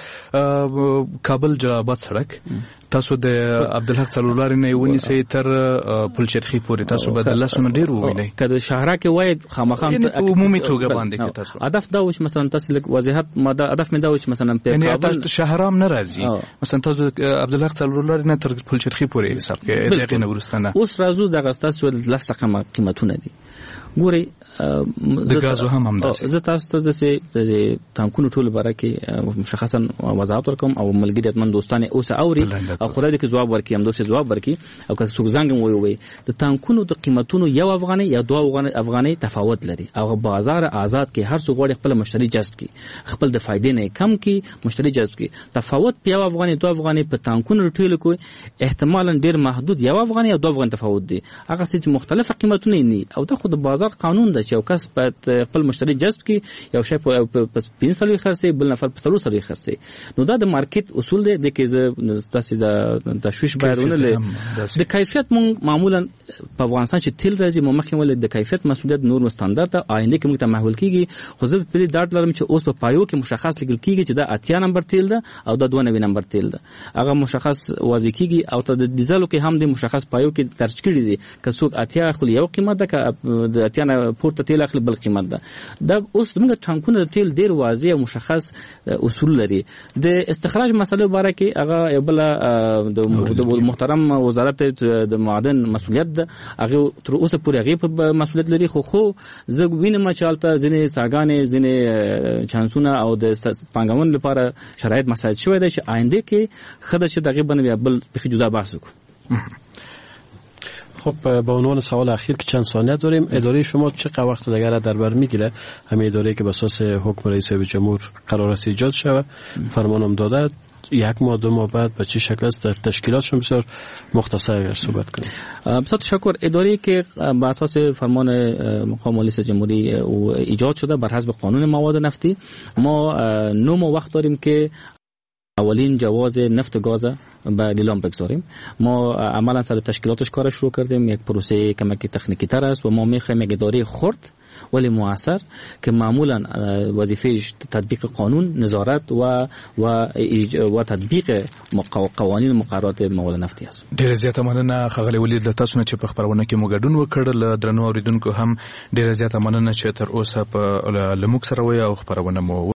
کابل جلال آباد سړک تاسو د عبدالحق څلورلارې نه ونیسئ تر پلچرخي پورې، تاسو به د لسونه ډېر ووینئ. که د شهرا کې وایي خامخا عمومي توګه باندې کې تاسو هدف دا و چې مثلا تاسو لږ وضاحت هدف مې دا و چې مثلا په کابل شهرام نه راځي، مثلا تاسو عبدالحق څلورلارې نه تر پلچرخي پورې حساب کې دغه نه ورستنه اوس راځو دغه تاسو لس رقم قیمتونه دي. ګوري د غازو هم همداسې زه تاسو ته د تانکونو ټول باره کې مشخصا وضاحت ورکوم او ملګریت من دوستانه اوس اوري او خدای دې جواب ورکړي، هم دوی جواب ورکړي. او که څوک زنګ وي د تانکونو د قیمتونو یو افغاني یا دوه افغاني تفاوت لري. او بازار آزاد کې هر څوک غواړي خپل مشتری جذب کړي، خپل د فائدې نه کم کړي، مشتری جذب کړي. تفاوت په یو افغاني دوه افغاني په تانکونو ټول کوي احتمالاً ډیر محدود، یو افغاني او دوه افغاني تفاوت دي. هغه چې مختلف قیمتونه نه او د خود بازار قانون ده چې یو کس په خپل مشتری جذب کړي، یو شی په 500 خرڅي، بل نفر په 300 خرڅي. نو دا د مارکیټ اصول دي د کې تاسو د تشویش بیرونه د کیفیت معمولا په افغانستان چې تیل راځي مخکې ول د کیفیت مسؤلیت نور مستندر ته آینده کې موږ ته محول کیږي. خو زه په دې ډاټ لرم چې اوس په پایو کې مشخص لیکل کیږي چې دا 80 نمبر تیل ده او دا 92 نمبر تیل ده. هغه مشخص واضح کیږي او ته د ډیزلو کې هم د مشخص پایو کې درج کړي دي که څوک 80 اخلي یو قیمت ده، که د 80 نه پورته تیل اخلي بل قیمت ده. دا اوس موږ ټانکونه د تیل ډیر واضح او مشخص اصول لري. د استخراج مسله باره کې هغه یو بل د محترم وزارت د معدن مسؤلیت ده، هغه تر اوسه پورې هغه په مسؤلیت لري. خو زه وینم چې حالت ځینې ساګانې ځینې چانسونه او د پنګون لپاره شرایط مساعد شوی دی چې آینده کې خدای چې دغه باندې بل بخي جدا بحث وکړو. خب به عنوان سوال اخیر که چند ثانیه داریم، اداره شما چقدر وقت دیگر در بر میگیره همین اداره که به اساس حکم رئیس جمهور قرار است ایجاد شود، فرمانم داده، 1 ماه 2 ماه بعد به چه شکل است؟ در تشکیلاتشون بسیار مختصر اگر صحبت کنیم. بسیار تشکر. اداره که بر اساس فرمان مقام رئیس جمهوری ایجاد شده بر حسب قانون مواد نفتی، ما 9 ماه وقت داریم که اولین جواز نفت و گاز به لیلام بگذاریم. ما عملا سر تشکیلاتش کارش شروع کردیم. یک پروسه کمکی تکنیکی تر است و ما میخوایم یک اداره خرد ولی موثر که معمولا وظیفهش تطبیق قانون، نظارت و تطبیق قوانین مقررات مواد نفتی است. ډیر زیاته مننه خغلی ولید له تاسو نه چې په خبرونه کې مو ګډون وکړ. له درنو اوریدونکو هم ډیر زیاته مننه چې تر اوسه په لموک سره وي او خبرونه مو